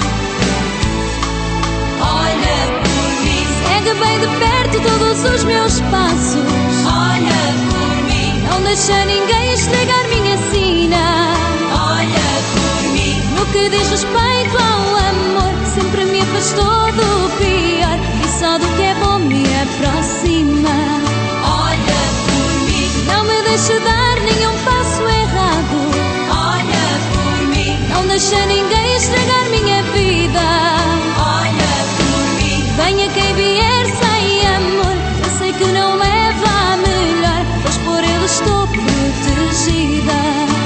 [SPEAKER 3] olha por mim, segue bem de perto todos os meus passos. Olha por mim, não deixa ninguém estragar minha sina. Olha por mim, no que diz respeito ao amor, sempre me afastou do pior e só do que é bom me aproxima. Olha por mim, não me deixa dar nenhum passo errado. Não deixa ninguém estragar minha vida. Olha por mim, venha quem vier sem amor, eu sei que não leva a melhor, pois por ele estou protegida.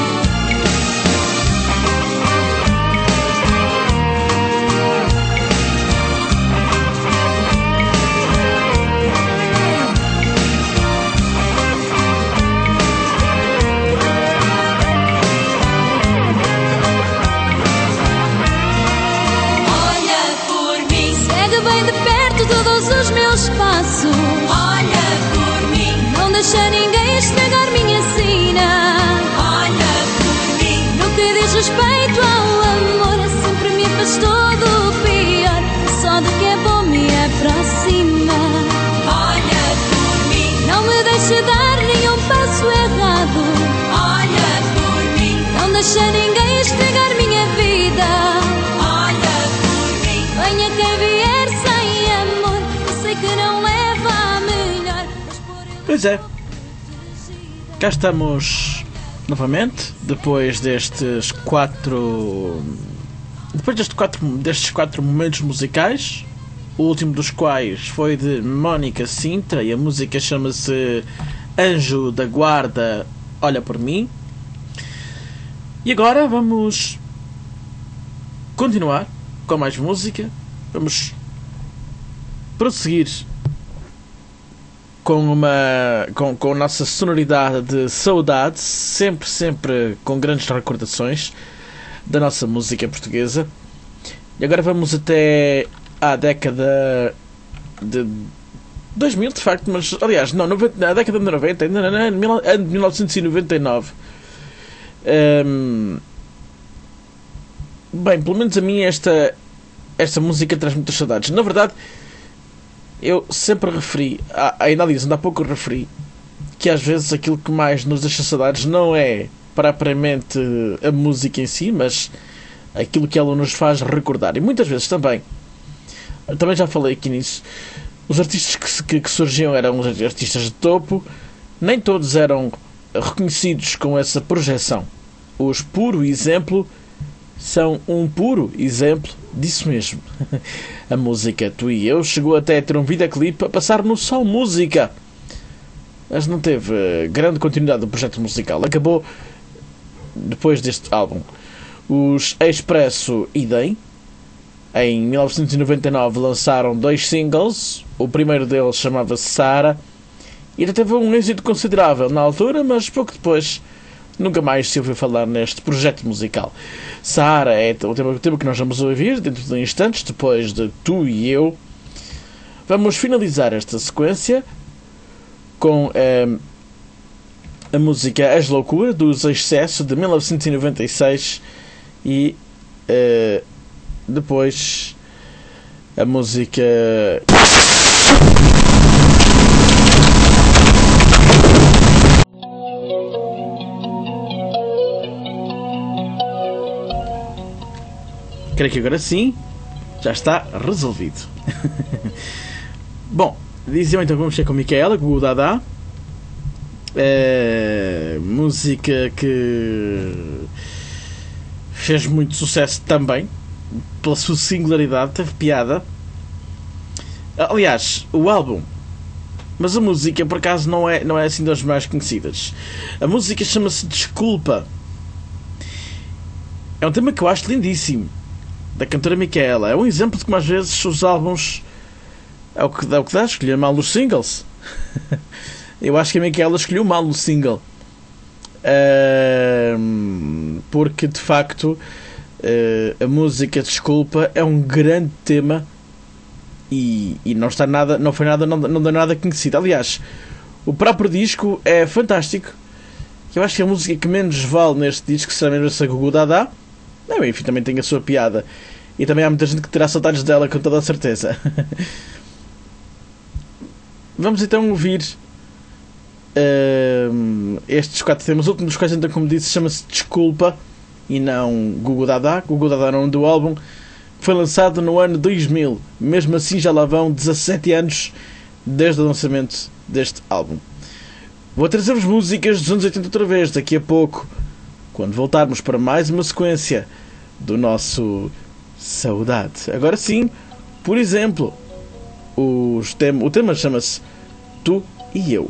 [SPEAKER 3] Todos os meus passos. Olha por mim, não deixa ninguém estragar minha sina. Olha por mim, no que diz respeito ao amor, sempre me afastou do pior, só do que é bom me aproxima. Olha por mim, não me deixa dar nenhum passo errado. Olha por mim, não deixa ninguém estragar minha vida. Olha por mim, venha quem vier sem amor, sei que não leva a melhor, mas por ele...
[SPEAKER 1] Pois é, cá estamos novamente, depois destes quatro... Depois destes quatro, destes quatro momentos musicais, o último dos quais foi de Mónica Sintra e a música chama-se Anjo da Guarda, Olha por Mim. E agora vamos continuar com mais música. Vamos prosseguir com uma com, com a nossa sonoridade de saudade, sempre, sempre com grandes recordações da nossa música portuguesa. E agora vamos até à década de dois mil, de facto, mas aliás, não, noventa, a década de noventa, não, não, não, ano de mil novecentos e noventa e nove. Um, bem, pelo menos a mim esta, esta música traz muitas saudades. Na verdade, eu sempre referi, ainda aliás, ainda há pouco referi, que às vezes aquilo que mais nos deixa saudades não é propriamente a música em si, mas aquilo que ela nos faz recordar. E muitas vezes também, também já falei aqui nisso, os artistas que, que, que surgiam eram os artistas de topo, nem todos eram reconhecidos com essa projeção. Os puro exemplo são um puro exemplo disso mesmo. A música Tu e Eu chegou até a ter um videoclipe a passar no Só Música, mas não teve grande continuidade do projeto musical. Acabou depois deste álbum. Os Expresso Idem, em mil novecentos e noventa e nove, lançaram dois singles. O primeiro deles chamava-se Sara e ainda teve um êxito considerável na altura, mas pouco depois nunca mais se ouviu falar neste projeto musical. Sara é o tema, o tema que nós vamos ouvir dentro de instantes, depois de Tu e Eu. Vamos finalizar esta sequência com eh, a música As Loucura, dos Excesso, de mil novecentos e noventa e seis, e eh, depois a música creio que agora sim já está resolvido. Bom, diziam então que vamos ter com Micaela, com o Dada. É, música que fez muito sucesso também pela sua singularidade, teve piada. Aliás, o álbum, mas a música por acaso não é, não é assim das mais conhecidas. A música chama-se Desculpa. É um tema que eu acho lindíssimo, da cantora Micaela. É um exemplo de como às vezes os álbuns é o que dá, o que dá escolher mal os singles. Eu acho que a Micaela escolheu mal o single, uh, porque de facto uh, a música Desculpa é um grande tema e, e não está nada, não foi nada, não, não dá nada conhecido. Aliás, o próprio disco é fantástico. Eu acho que a música que menos vale neste disco será mesmo essa Gugu Dada. Não, enfim, também tem a sua piada. E também há muita gente que terá saudades dela, com toda a certeza. Vamos então ouvir uh, estes quatro temas. O último dos quais, então, como disse, chama-se Desculpa e não Gugu Dada. Gugu Dada é o nome do álbum. Foi lançado no ano dois mil. Mesmo assim já lá vão dezassete anos desde o lançamento deste álbum. Vou trazer-vos músicas dos anos oitenta outra vez, daqui a pouco, quando voltarmos para mais uma sequência do nosso Saudade. Agora sim, por exemplo, os tem- o tema chama-se Tu e Eu.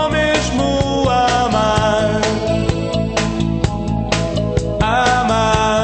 [SPEAKER 6] Amar.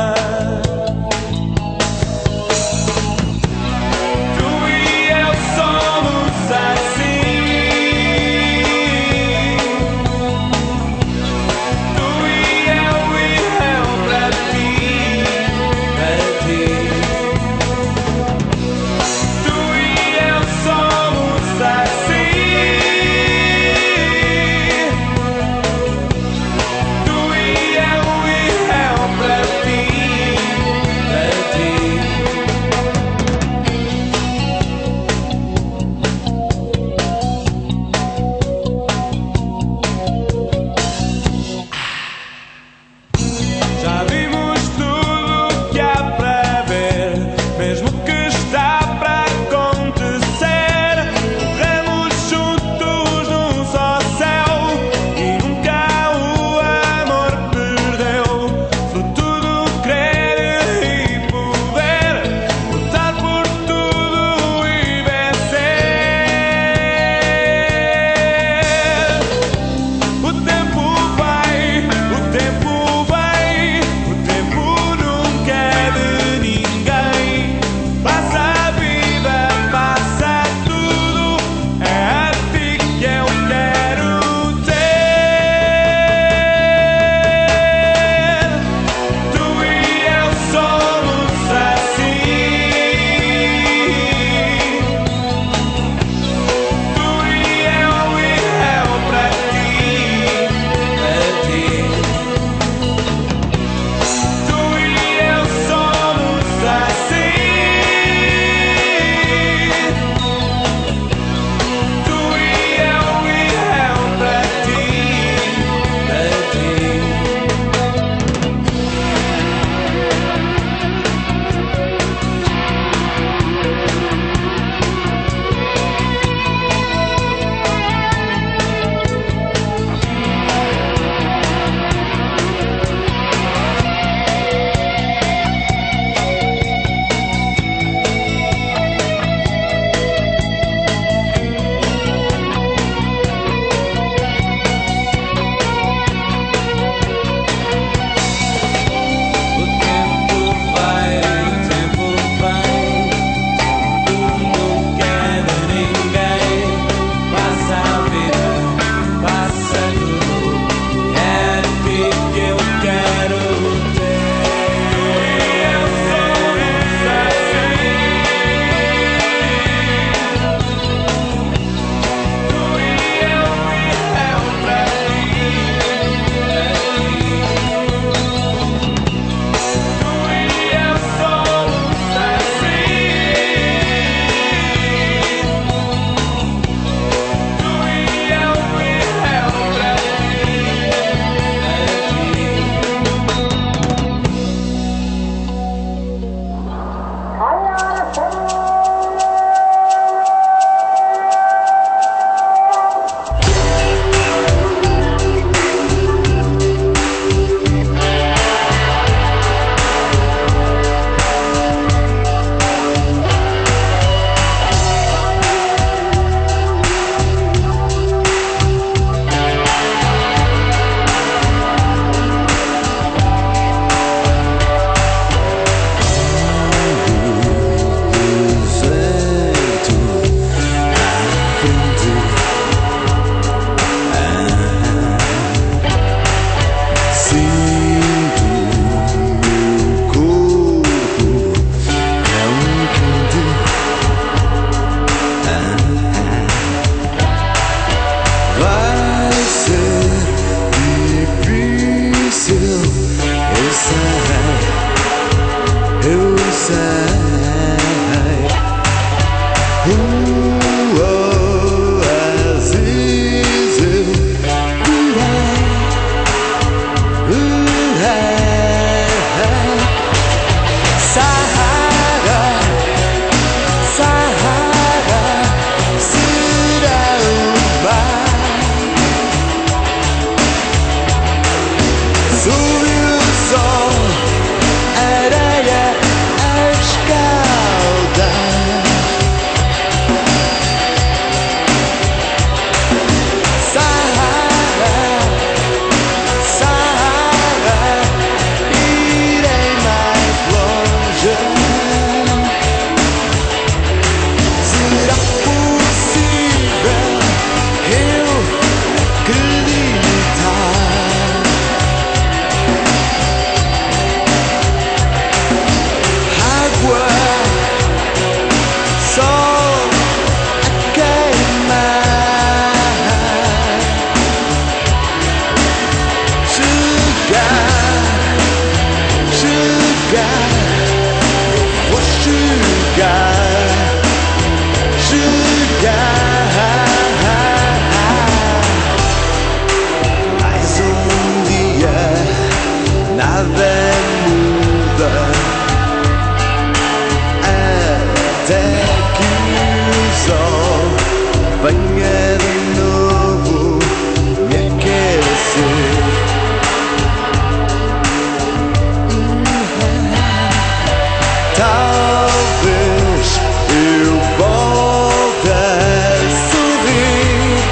[SPEAKER 5] Talvez eu volte a sorrir.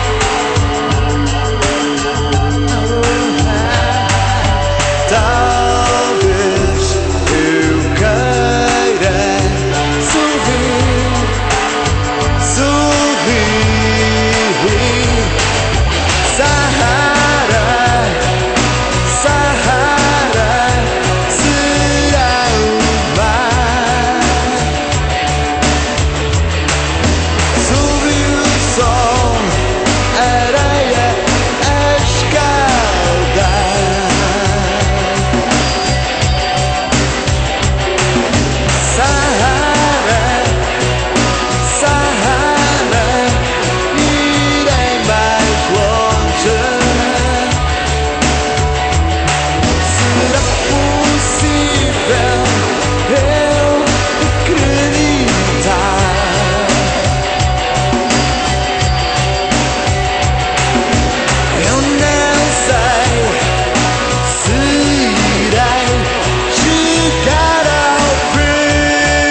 [SPEAKER 5] Talvez eu queira sorrir, sorrir. Sahara, Sahara, será o mar. Sobre o sol, areia a escaldar. Sahara, Sahara, irei mais longe. Será possível eu acreditar? Eu não sei se irei chegar ao fim.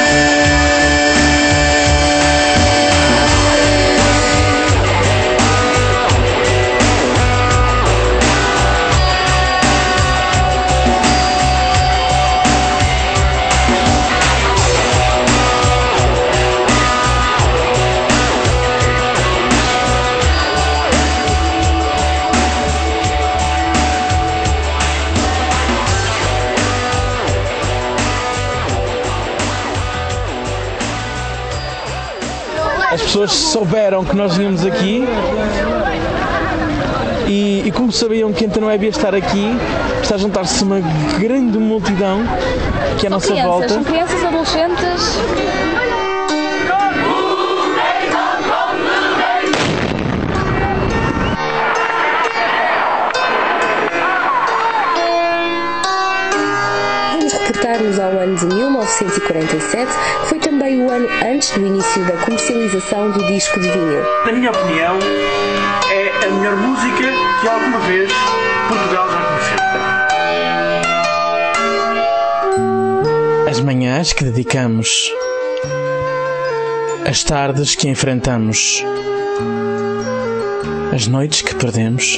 [SPEAKER 1] As pessoas souberam que nós vínhamos aqui e, e como sabiam que então não havia estar aqui, está a juntar-se uma grande multidão aqui à nossa
[SPEAKER 7] crianças,
[SPEAKER 1] volta.
[SPEAKER 7] São crianças, adolescentes.
[SPEAKER 8] Vamos reportar-nos ao ano de mil novecentos e quarenta e sete, que foi também o ano antes do início da comercialização do disco de vinil.
[SPEAKER 9] Na minha opinião, é a melhor música que alguma vez Portugal já conheceu.
[SPEAKER 1] As manhãs que dedicamos, as tardes que enfrentamos, as noites que perdemos.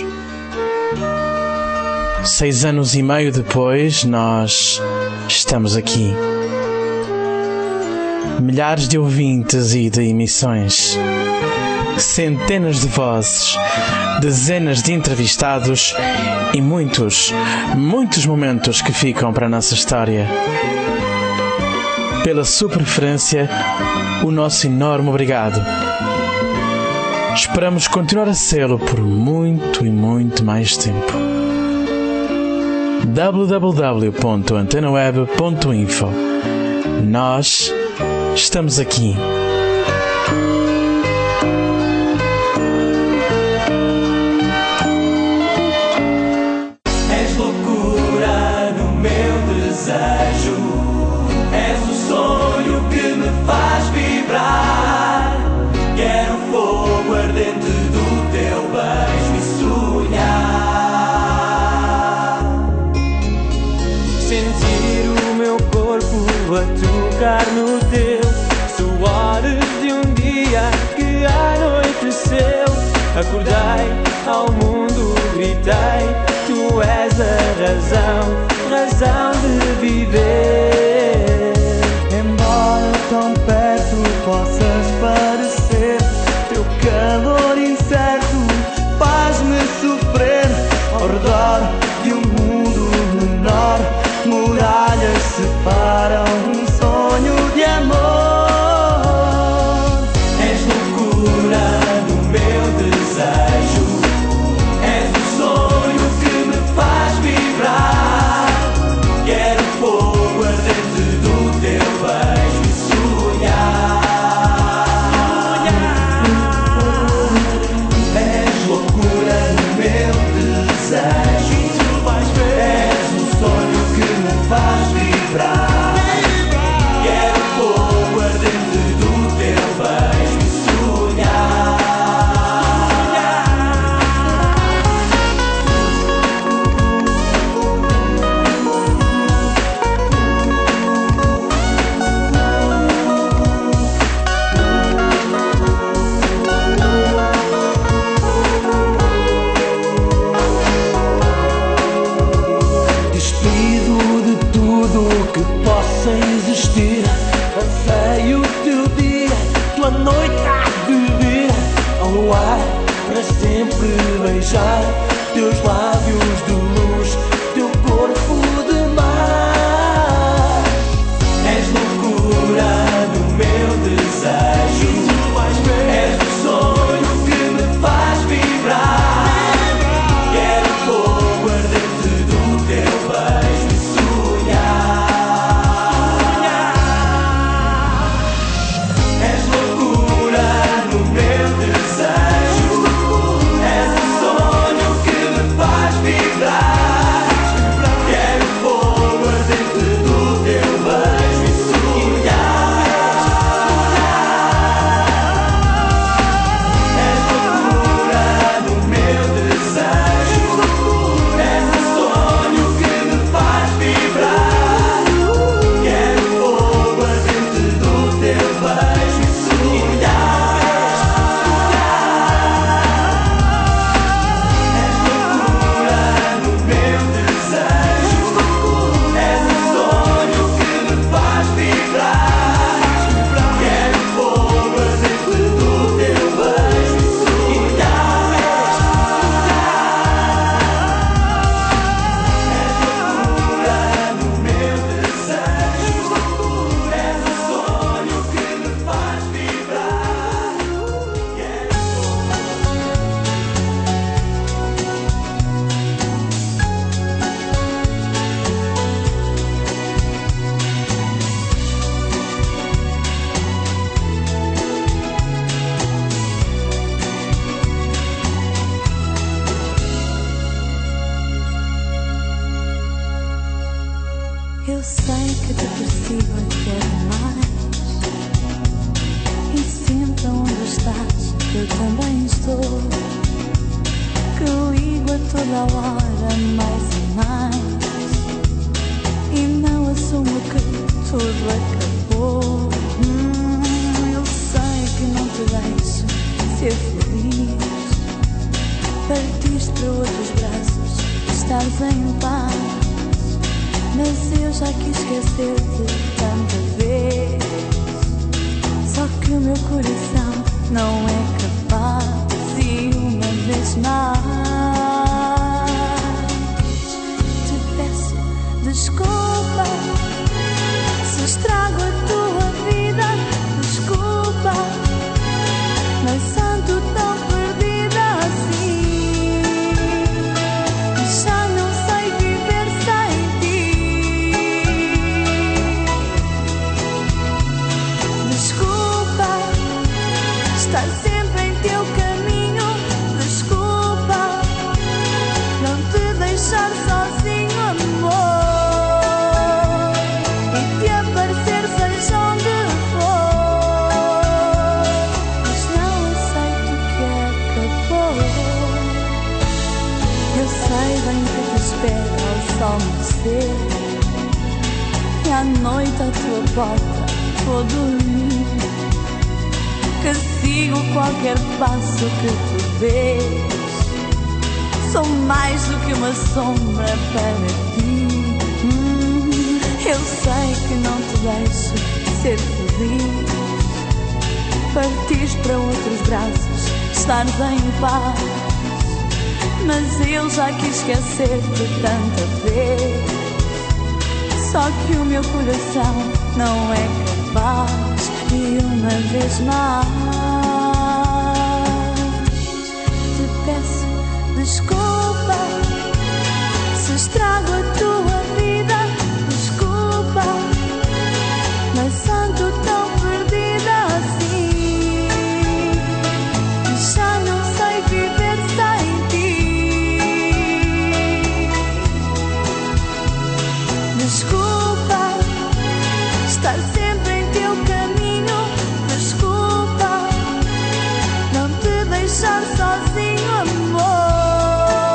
[SPEAKER 1] Seis anos e meio depois, nós estamos aqui. Milhares de ouvintes e de emissões, centenas de vozes, dezenas de entrevistados e muitos, muitos momentos que ficam para a nossa história. Pela sua preferência, o nosso enorme obrigado. Esperamos continuar a sê-lo por muito e muito mais tempo. w w w ponto antena web ponto info. Nós estamos aqui.
[SPEAKER 2] És loucura no meu desejo, és o sonho que me faz vibrar. Quero fogo ardente do teu beijo e sonhar. Sentir o meu corpo a tocar no teu, suores de um dia que anoiteceu. Acordei ao mundo, gritei, tu és a razão, razão de viver. Embora tão perto possas parecer, teu calor incerto faz-me sofrer. Ao redor de um mundo menor, muralhas separam um sonho de amor. És loucura no meu desejo, és o sonho que me faz vibrar. Quero fogo ardente do teu beijo e sonhar. És loucura no meu desejo, és o sonho que me faz vibrar. Quero fogo ardente do teu beijo e sonhar. possa existir. Anseio o teu dia, tua noite a beber ao luar, para sempre beijar teus lábios de luz, teu corpo de mar. És loucura do meu desejo, és o sonho que me faz vibrar. Quero fogo ardente do teu beijo e sonhar. És loucura no meu desejo, és o sonho que me faz vibrar. Quero fogo ardente do teu beijo e sonhar. És loucura no meu desejo, és o sonho que me faz vibrar. Quero fogo ardente do teu beijo e sonhar. És loucura no meu desejo, és o sonho que me faz vibrar. Quero fogo ardente do teu beijo e sonhar. És loucura no meu desejo, és o sonho que me faz vibrar. Quero
[SPEAKER 3] Eu sei que te persigo até demais, e sempre onde estás eu também estou, que ligo a toda hora mais e mais, e não assumo que tudo acabou. Hum, eu sei que não te deixo ser feliz, partiste para outros braços, estás em paz. Mas eu já quis esquecer-te tanta vez, só que o meu coração não é capaz. E uma vez mais te peço desculpa se estrago a tua vida. Desculpa, mas ando tão perdida assim, já não sei viver sem ti. Desculpa estar sempre em teu caminho. Desculpa não te deixar sozinho, amor, e te aparecer seja onde for. Mas não aceito que acabou. Eu sei bem que te espero ao sol nascer, e à noite à tua porta vou dormir, que sigo qualquer passo que tu dês. Sou mais do que uma sombra para ti. Hum, eu sei que não te deixo ser feliz, partiste para outros braços, estares em paz. Mas eu já quis esquecer-te tanta vez, só que o meu coração não é capaz. E uma vez mais te peço desculpa se estrago a tua vida. Desculpa, mas ando tão perdida assim, já não sei viver sem ti. Desculpa estar sempre em teu caminho. Desculpa não te deixar sozinho, amor,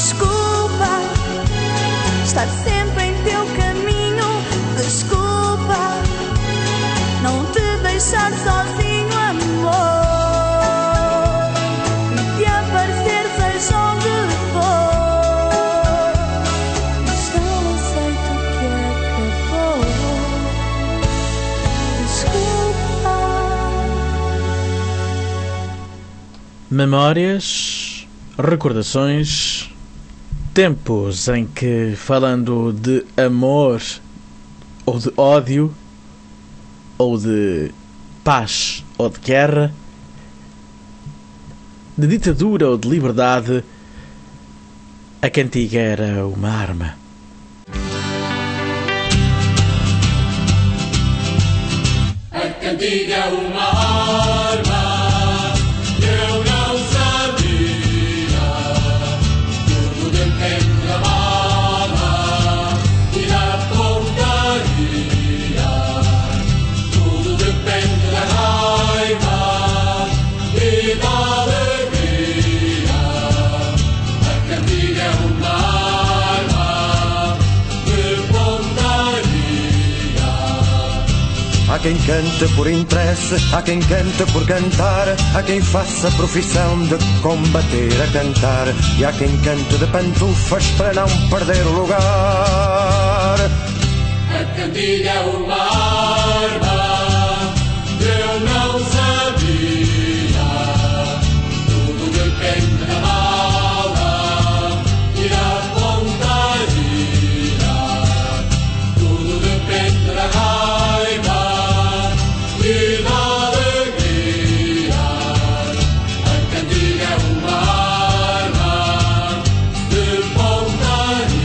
[SPEAKER 4] Desculpa estar sempre em teu caminho. Desculpa não te deixar sozinho, amor, e te aparecer seja onde for. Mas não aceito que acabou. Desculpa.
[SPEAKER 1] Memórias, recordações, tempos em que, falando de amor ou de ódio, ou de paz ou de guerra, de ditadura ou de liberdade, a cantiga era uma arma.
[SPEAKER 2] A cantiga é uma arma. Eu não sabia. Tudo depende da bala e da pontaria. Tudo depende da raiva e da alegria. A cantiga é uma arma de pontaria.
[SPEAKER 10] Há quem cante por interesse, há quem cante por cantar, há quem faça profissão de combater a cantar, e há quem cante de pantufas para não perder o lugar.
[SPEAKER 2] A cantiga é uma arma, eu não sabia. Tudo depende da bala e da pontaria. Tudo depende da raiva e da alegria. A cantiga é uma arma de pontaria.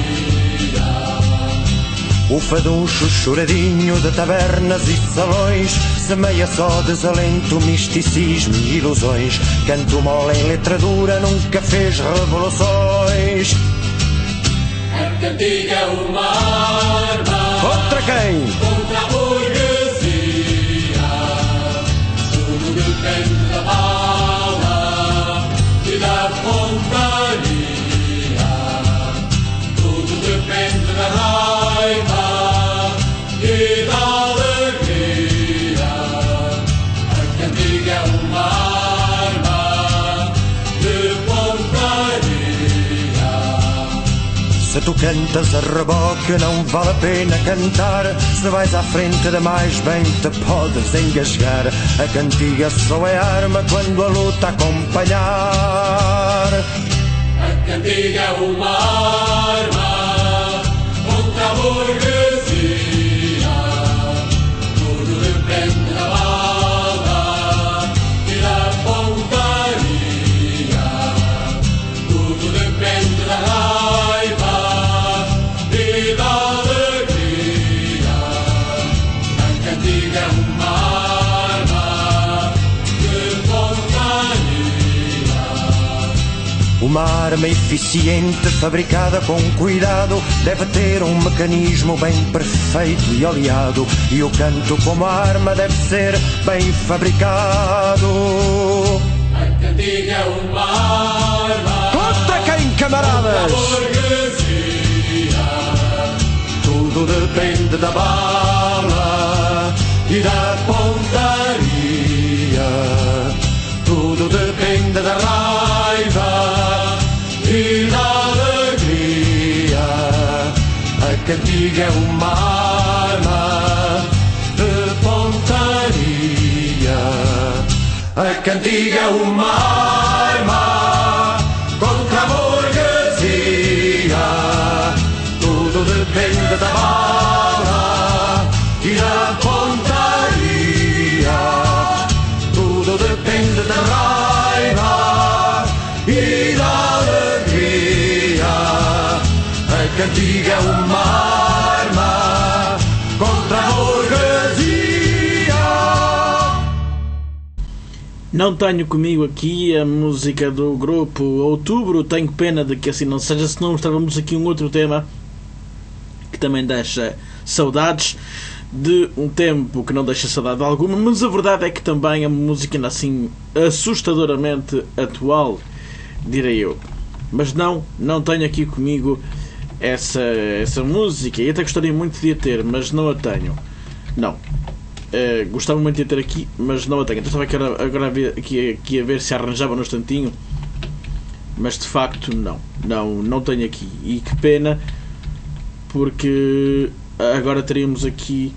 [SPEAKER 10] O faduncho choradinho de tabernas e salões semeia só desalento, misticismo e ilusões. Canto mole em letra dura nunca fez revoluções.
[SPEAKER 2] A cantiga é uma arma
[SPEAKER 10] Contra quem?
[SPEAKER 2] contra a burguesia. Tudo depende da bala e da pontaria. Tudo depende da raiva e da alegria. A cantiga é uma arma de pontaria.
[SPEAKER 10] Se tu cantas a reboque não vale a pena cantar. Se vais à frente demais bem te podes engasgar. A cantiga só é arma quando a luta acompanhar.
[SPEAKER 2] A cantiga é uma arma contra a burguesia. Tudo depende da bala e da pontaria. Tudo depende da raiva e da alegria. A cantiga é uma arma de pontaria.
[SPEAKER 10] Uma arma eficiente, fabricada com cuidado, deve ter um mecanismo bem perfeito e oleado. E o canto como arma deve ser bem fabricado.
[SPEAKER 2] A cantiga é uma arma
[SPEAKER 10] Contra quem, camaradas?
[SPEAKER 2] contra a burguesia.
[SPEAKER 10] Tudo depende da bala e da pontaria. Tudo depende da raiva e da alegria. A cantiga é uma arma de pontaria. A cantiga é uma arma contra a burguesia. Tudo depende da bala e da pontaria. Tudo depende da raiva e da alegria. A cantiga é uma arma contra a burguesia.
[SPEAKER 1] Não tenho comigo aqui a música do grupo Outubro. Tenho pena de que assim não seja, senão mostrávamos aqui um outro tema que também deixa saudades de um tempo que não deixa saudade alguma, mas a verdade é que também a música ainda assim assustadoramente atual, direi eu. Mas não, não tenho aqui comigo essa, essa música, e até gostaria muito de a ter, mas não a tenho. Não. Uh, gostava muito de a ter aqui, mas não a tenho. Então estava aqui agora, agora a ver, aqui, aqui a ver se arranjava no instantinho, mas de facto não. Não, não tenho aqui. E que pena, porque agora teríamos aqui...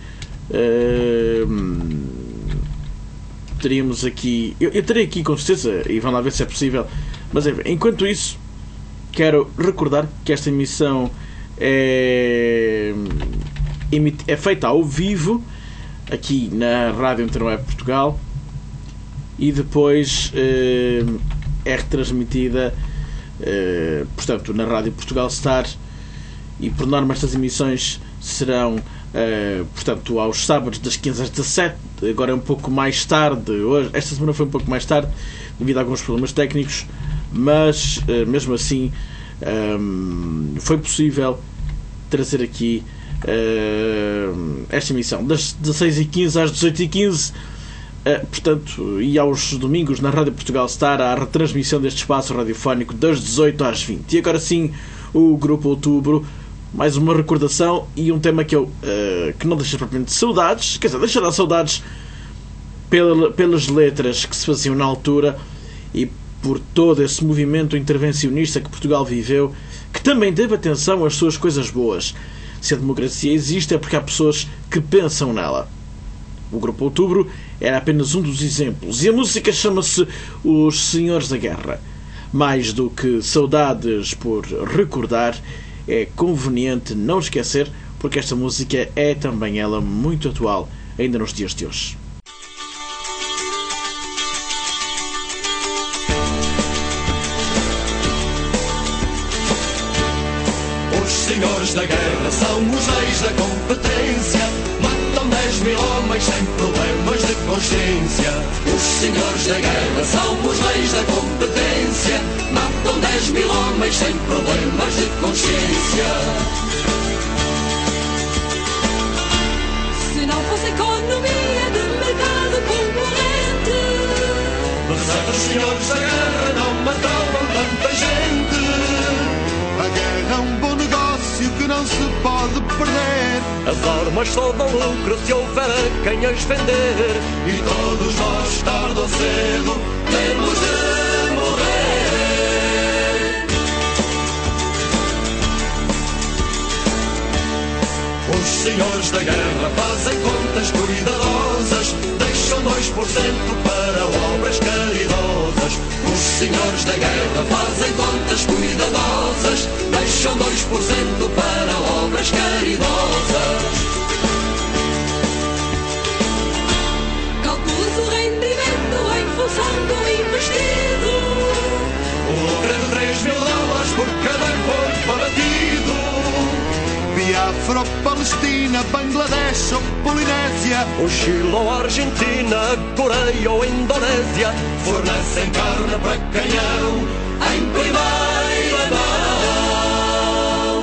[SPEAKER 1] Uh, teríamos aqui... Eu, eu terei aqui com certeza, e vamos lá ver se é possível. Mas enquanto isso, quero recordar que esta emissão é, é feita ao vivo aqui na Rádio Interweb Portugal e depois é, é retransmitida é, portanto, na Rádio Portugal Star, e por norma estas emissões serão é, portanto, aos sábados das quinze às dezassete. Agora é um pouco mais tarde, hoje, esta semana foi um pouco mais tarde devido a alguns problemas técnicos, mas é, mesmo assim é, foi possível trazer aqui Uh, esta emissão das dezasseis e quinze às dezoito e quinze, uh, portanto, e aos domingos na Rádio Portugal Star há a retransmissão deste espaço radiofónico das dezoito às vinte. E agora sim, o Grupo Outubro, mais uma recordação e um tema que eu uh, que não deixa propriamente saudades, quer dizer, deixará saudades pela, pelas letras que se faziam na altura e por todo esse movimento intervencionista que Portugal viveu, que também teve atenção às suas coisas boas. Se a democracia existe é porque há pessoas que pensam nela. O Grupo Outubro era apenas um dos exemplos. E a música chama-se Os Senhores da Guerra. Mais do que saudades por recordar, é conveniente não esquecer, porque esta música é também ela muito atual, ainda nos dias de hoje.
[SPEAKER 11] Os senhores da guerra são os reis da competência, matam dez mil homens sem problemas de consciência. Os senhores da guerra são os reis da competência, matam dez mil homens sem problemas de consciência.
[SPEAKER 4] Se não fosse economia de mercado concorrente,
[SPEAKER 11] mas os senhores da guerra não matavam tanta gente.
[SPEAKER 5] A guerra é um bom negócio que não se pode perder.
[SPEAKER 10] As armas só dão lucro se houver a quem as vender.
[SPEAKER 11] E todos nós, tarde ou cedo, temos de morrer. Os senhores da guerra fazem contas cuidadosas, deixam dois por cento para obras caridosas. Os senhores da guerra fazem contas cuidadosas, deixam dois por cento para obras caridosas.
[SPEAKER 4] calcula-se o rendimento em função do investido.
[SPEAKER 11] O lucro é de três mil dólares por cada corpo abatido.
[SPEAKER 5] Biafra ou Palestina, Bangladesh ou Polinésia,
[SPEAKER 10] o Chile ou Argentina, Coreia ou Indonésia,
[SPEAKER 11] fornecem carne para canhão em primeira mão.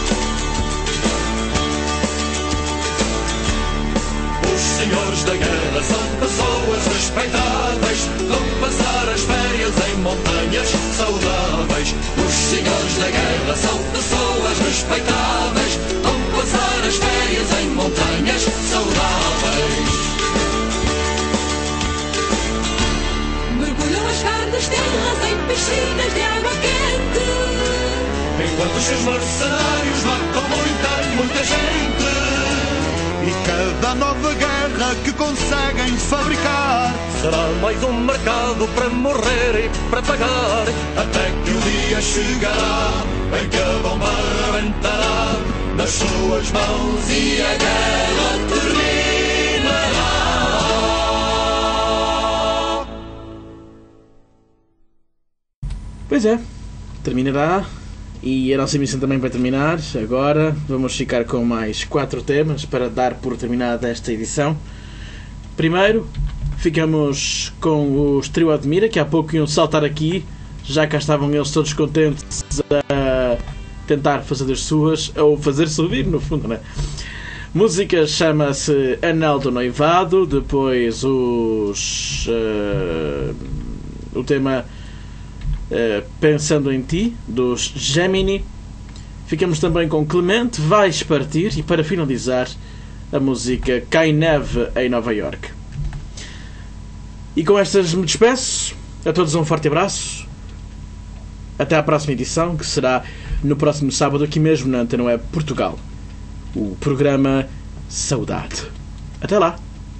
[SPEAKER 11] Os senhores da guerra são pessoas respeitáveis, vão passar as férias em montanhas saudáveis. Os senhores da guerra são pessoas respeitáveis, vão passar as férias em montanhas saudáveis.
[SPEAKER 4] Mergulham as carnes terras em piscinas de água quente,
[SPEAKER 11] enquanto os seus mercenários matam muita, muita gente.
[SPEAKER 5] E cada nova guerra que conseguem fabricar
[SPEAKER 10] será mais um mercado para morrer e para pagar.
[SPEAKER 11] Até que o dia chegará em que a bomba rebentará nas suas mãos e a guerra terminará.
[SPEAKER 1] Pois é, terminará. E a nossa emissão também vai terminar. Agora vamos ficar com mais quatro temas para dar por terminada esta edição. Primeiro, ficamos com os Trio Admira, que há pouco iam saltar aqui. Já cá estavam eles todos contentes a tentar fazer as suas, ou fazer subir, no fundo, né? Música chama-se Anel do Noivado. Depois os... Uh, o tema... uh, Pensando em Ti, dos Gemini. Ficamos também com Clemente, Vais Partir. E para finalizar, a música Cai Neve em Nova York. E com estas me despeço. A todos um forte abraço. Até à próxima edição, que será no próximo sábado, aqui mesmo na Antena Web Portugal. O programa Saudade. Até lá.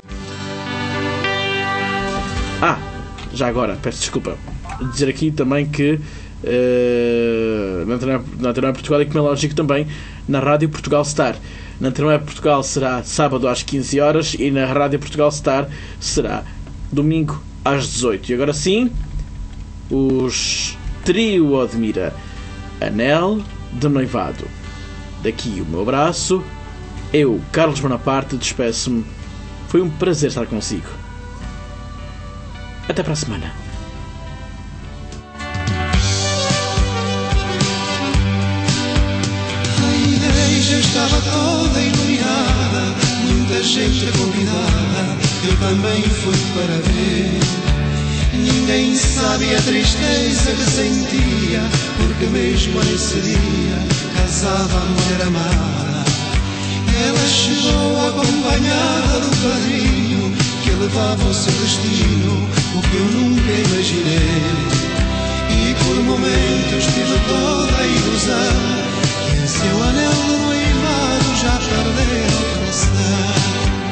[SPEAKER 1] Ah, já agora, peço desculpa. Dizer aqui também que uh, na Antena Web Portugal e como é lógico também na Rádio Portugal Star. Na Antena Web Portugal será sábado às quinze horas e na Rádio Portugal Star será domingo às dezoito. E agora sim, os Trio Odmira, Anel de Noivado. Daqui o meu abraço. Eu, Carlos Bonaparte, despeço-me. Foi um prazer estar consigo. Até para a semana.
[SPEAKER 12] A igreja estava toda iluminada, muita gente convidada, eu também fui para ver. Ninguém sabe a tristeza que sentia, porque mesmo nesse dia casava a mulher amada. Ela chegou acompanhada do padrinho, que levava o seu destino, o que eu nunca imaginei. E por momentos tive toda a ilusão que em seu anel de noivado já perdera o coração.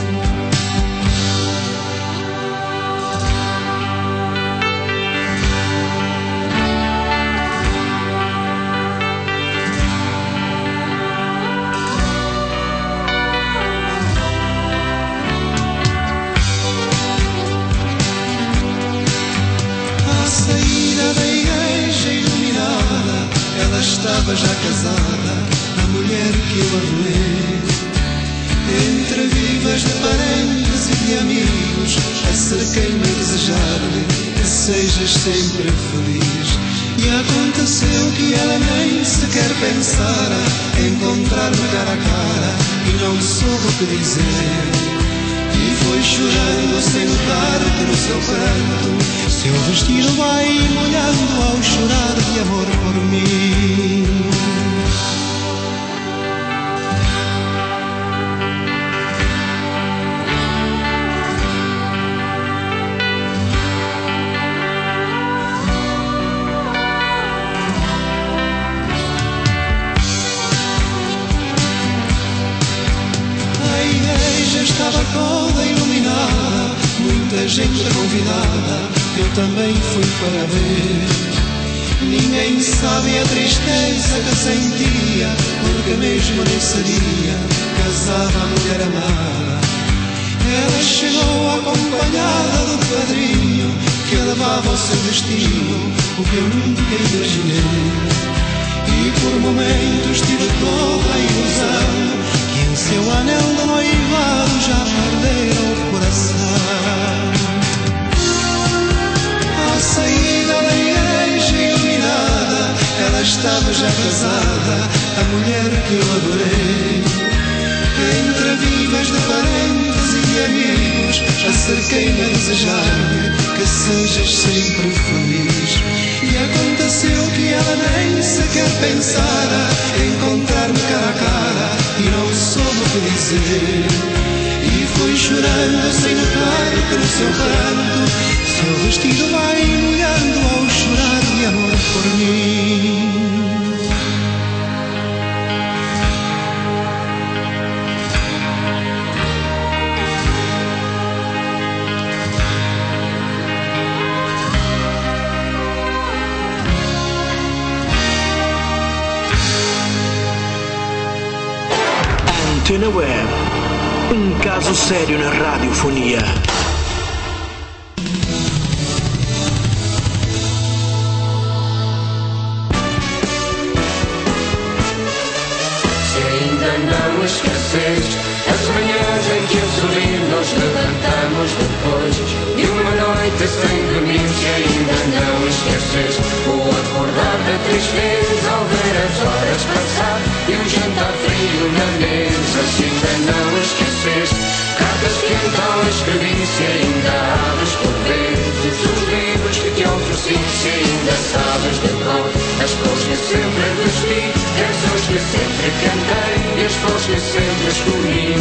[SPEAKER 12] Estava já casada, a mulher que eu adorei. Entre vivas de parentes e de amigos, acerquei-me a desejar-lhe que sejas sempre feliz. E aconteceu que ela nem sequer pensara encontrar-me cara a cara e não soube o que dizer. E foi chorando sem notar que no seu pranto seu vestido vai molhando ao chorar de amor por mim. A igreja estava toda iluminada, muita gente convidada, eu também fui para ver. Ninguém sabe a tristeza que sentia, porque mesmo nesse dia casava a mulher amada. Ela chegou acompanhada do padrinho, que levava o seu destino, o que eu nunca imaginei. E por momentos tive toda a ilusão que em seu anel de noivado já perdera o coração. À saída da igreja iluminada, ela estava já casada, a mulher que eu adorei. Entre vivas de parentes e de amigos, acerquei-me a desejar-lhe que sejas sempre feliz. E aconteceu que ela nem sequer pensara encontrar-me cara a cara e não soube o que dizer. E foi chorando sem notar que no seu pranto seu vestido vai molhando ao chorar de amor por mim.
[SPEAKER 13] Antena Web, um caso sério na radiofonia.
[SPEAKER 14] Não esqueceste as manhãs em que a sorrir nos levantamos depois de uma noite sem dormir. Se ainda não esqueceste o acordar da tristeza ao ver as horas passar e o jantar frio na mesa. Se ainda não esqueceste cartas que então escrevi, se ainda abres por vezes os livros que te ofereci, se ainda sabes que sempre cantei e as flores que sempre escolhi.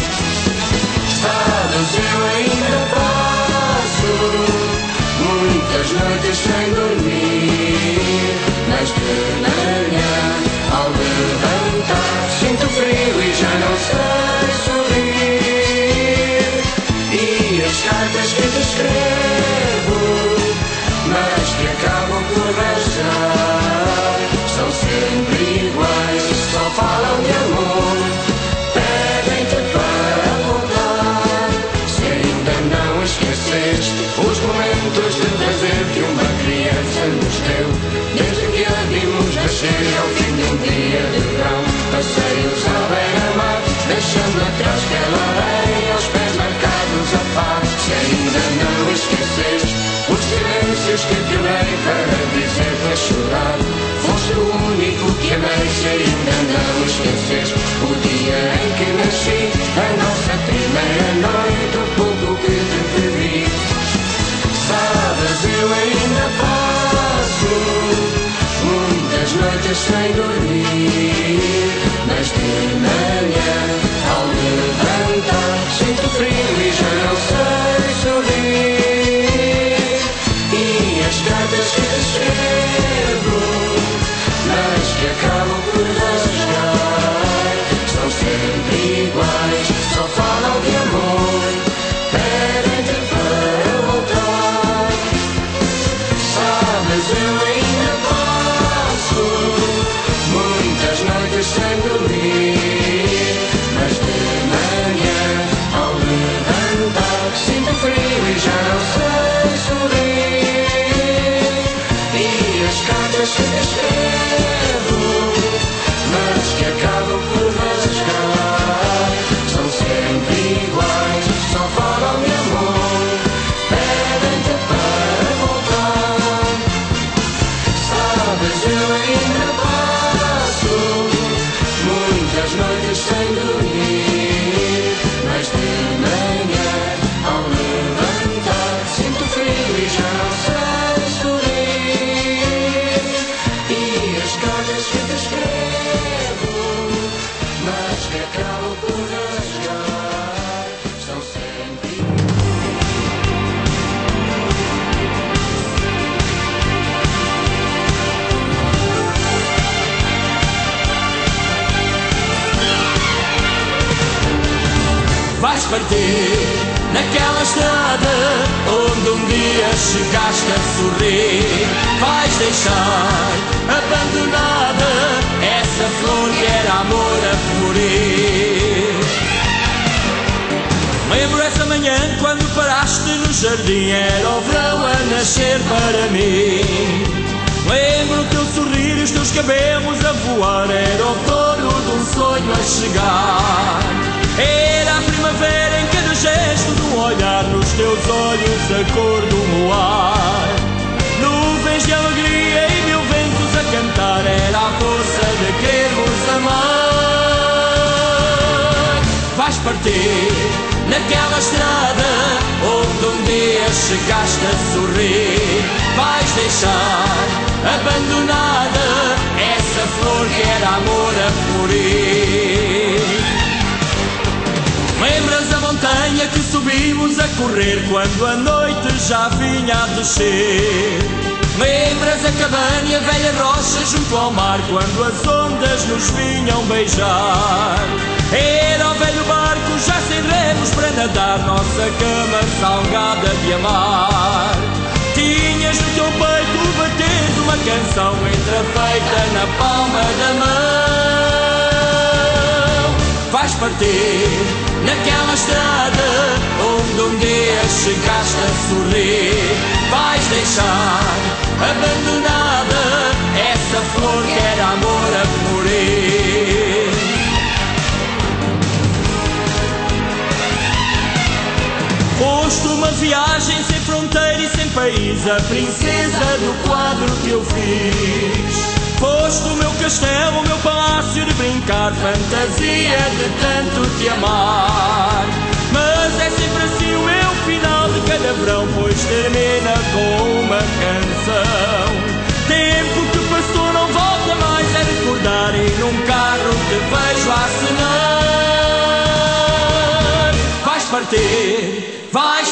[SPEAKER 14] Sabes, eu ainda passo muitas noites sem dormir, mas de manhã, ao levantar, sinto frio e já não sei sorrir. E as cartas que te escrevo, mas que acabam por rasgar, são sempre iguais, só falam de amor, pedem-te para voltar. Se ainda não esqueceste os momentos de prazer que uma criança nos deu, desde que a vimos nascer ao fim de um dia de verão, passeios à beira-mar, deixando atrás aquela areia, aos pés marcados a par. Se ainda não esqueceste os silêncios que quebrei para dizer-te a chorar, foste o único que amei. Se ainda não esqueceste o dia em que nasci, a nossa primeira noite, o pouco que te pedi. Sabes, eu ainda passo muitas noites sem dormir, mas de manhã, ao levantar, sinto frio e já não sei sorrir. E as cartas que te escrevo, mas que acabam por rasgar, são sempre iguais, só falam de amor, pedem-te para voltar. Sabes, eu ainda passo muitas noites sem dormir, mas de manhã, ao levantar, sinto frio e já não sei sorrir. E as cartas que te escrevo, mas que acabam por rasgar, são sempre iguais, só falam de amor, pedem-te para voltar. Sabes, eu ainda passo muitas noites sem dormir, mas de manhã, ao levantar, sinto frio e já não sei sorrir. E as cartas que te escrevo, mas que acabam por rasgar, são sempre.
[SPEAKER 2] Vais partir naquela estrada onde um dia chegaste a sorrir. Vais deixar abandonada essa flor que era amor a florir. Lembro essa manhã quando paraste no jardim, era o verão a nascer para mim. Lembro o teu sorrir e os teus cabelos a voar, era o outono de um sonho a chegar. Era a primavera em cada gesto do olhar, nos teus olhos a cor do luar. Nuvens de alegria e mil ventos a cantar, era a força de querermos amar. Vais partir naquela estrada onde um dia chegaste a sorrir. Vais deixar abandonada essa flor que era amor a florir. Lembras a montanha que subimos a correr quando a noite já vinha a descer? Lembras a cabana e a velha rocha junto ao mar quando as ondas nos vinham beijar? Era o velho barco já sem remos para nadar, nossa cama salgada de amar. Tinhas no teu peito o bater de uma canção entrefeita na palma da mão. Vais partir naquela estrada onde um dia chegaste a sorrir. Vais deixar abandonada essa flor que era amor a florir. Foste uma viagem sem fronteira e sem país, a princesa do quadro que eu fiz. Foste o meu castelo, o meu palácio de brincar, fantasia de tanto te amar. Mas é sempre assim o meu final de cada verão, pois termina com uma canção. Tempo que passou não volta mais a recordar, e num carro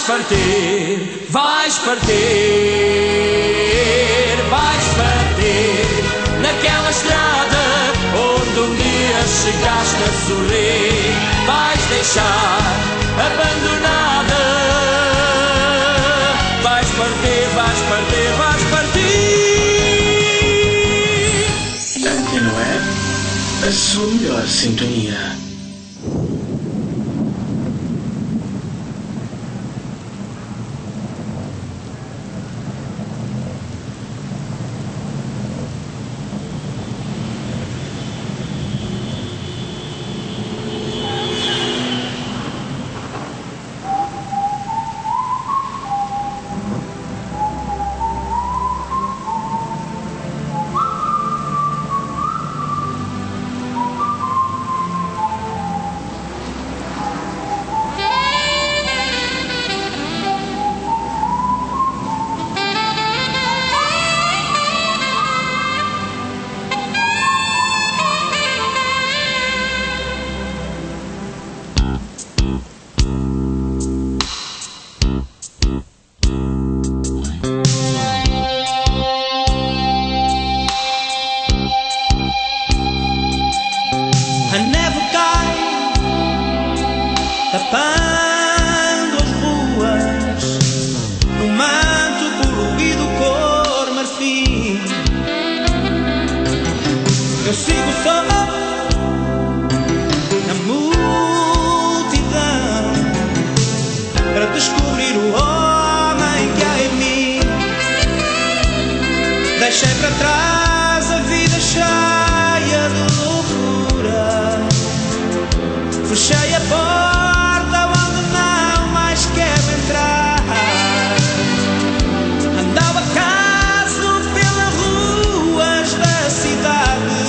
[SPEAKER 2] partir, vais partir, vais partir naquela estrada onde um dia chegaste a sorrir. Vais deixar abandonada, vais partir, vais partir, vais partir.
[SPEAKER 13] Antena Web, a sua melhor sintonia.
[SPEAKER 12] tapando as ruas num manto colorido cor marfim. Eu sigo só na multidão para descobrir o homem que há em mim. Deixei para trás a vida cheia de loucura, fechei a porta onde não mais quero entrar. Andava caso pelas ruas da cidade,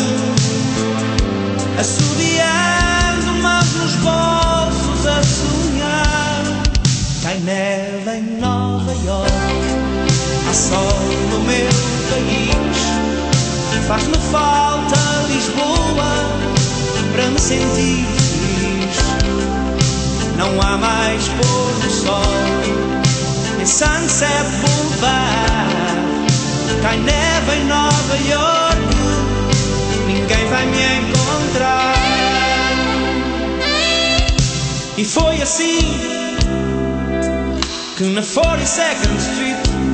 [SPEAKER 12] assobiando mãos nos bolsos a sonhar. Cai neve em Nova York, há sol no meu país. Faz-me falta Lisboa para me sentir feliz. Não há mais pôr do sol em Sunset Boulevard. Cai neve em Nova York, ninguém vai me encontrar. E foi assim que na forty-second Street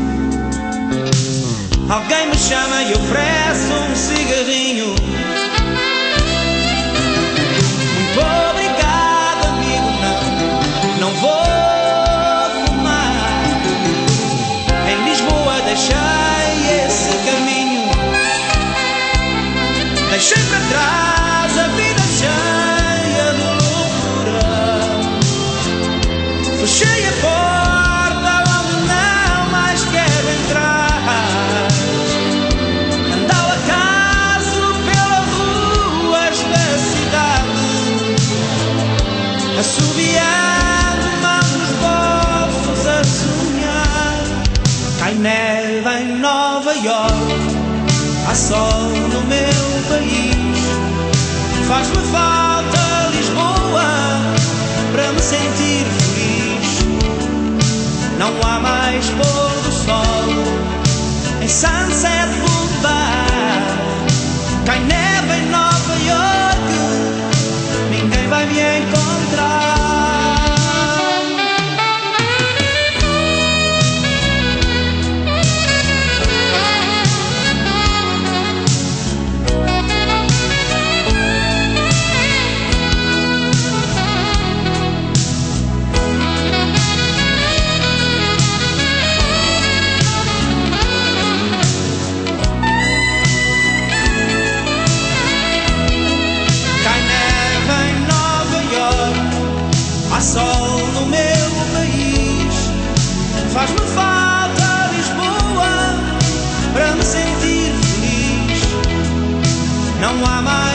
[SPEAKER 12] alguém me chama e oferece um cigarrinho. Muito obrigado, amigo, não, não vou fumar. Em Lisboa deixei esse caminho, deixei para trás a vida cheia de loucura, fechei a porta onde não mais quero entrar. Assobiando mãos nos bolsos a sonhar. Cai neve em Nova York, há sol no meu país. Faz-me falta Lisboa para me sentir feliz. Não há mais pôr do sol em Sunset Boulevard. Cai neve em Nova York, ninguém vai me encontrar. Há sol no meu país, faz-me falta Lisboa para me sentir feliz. Não há mais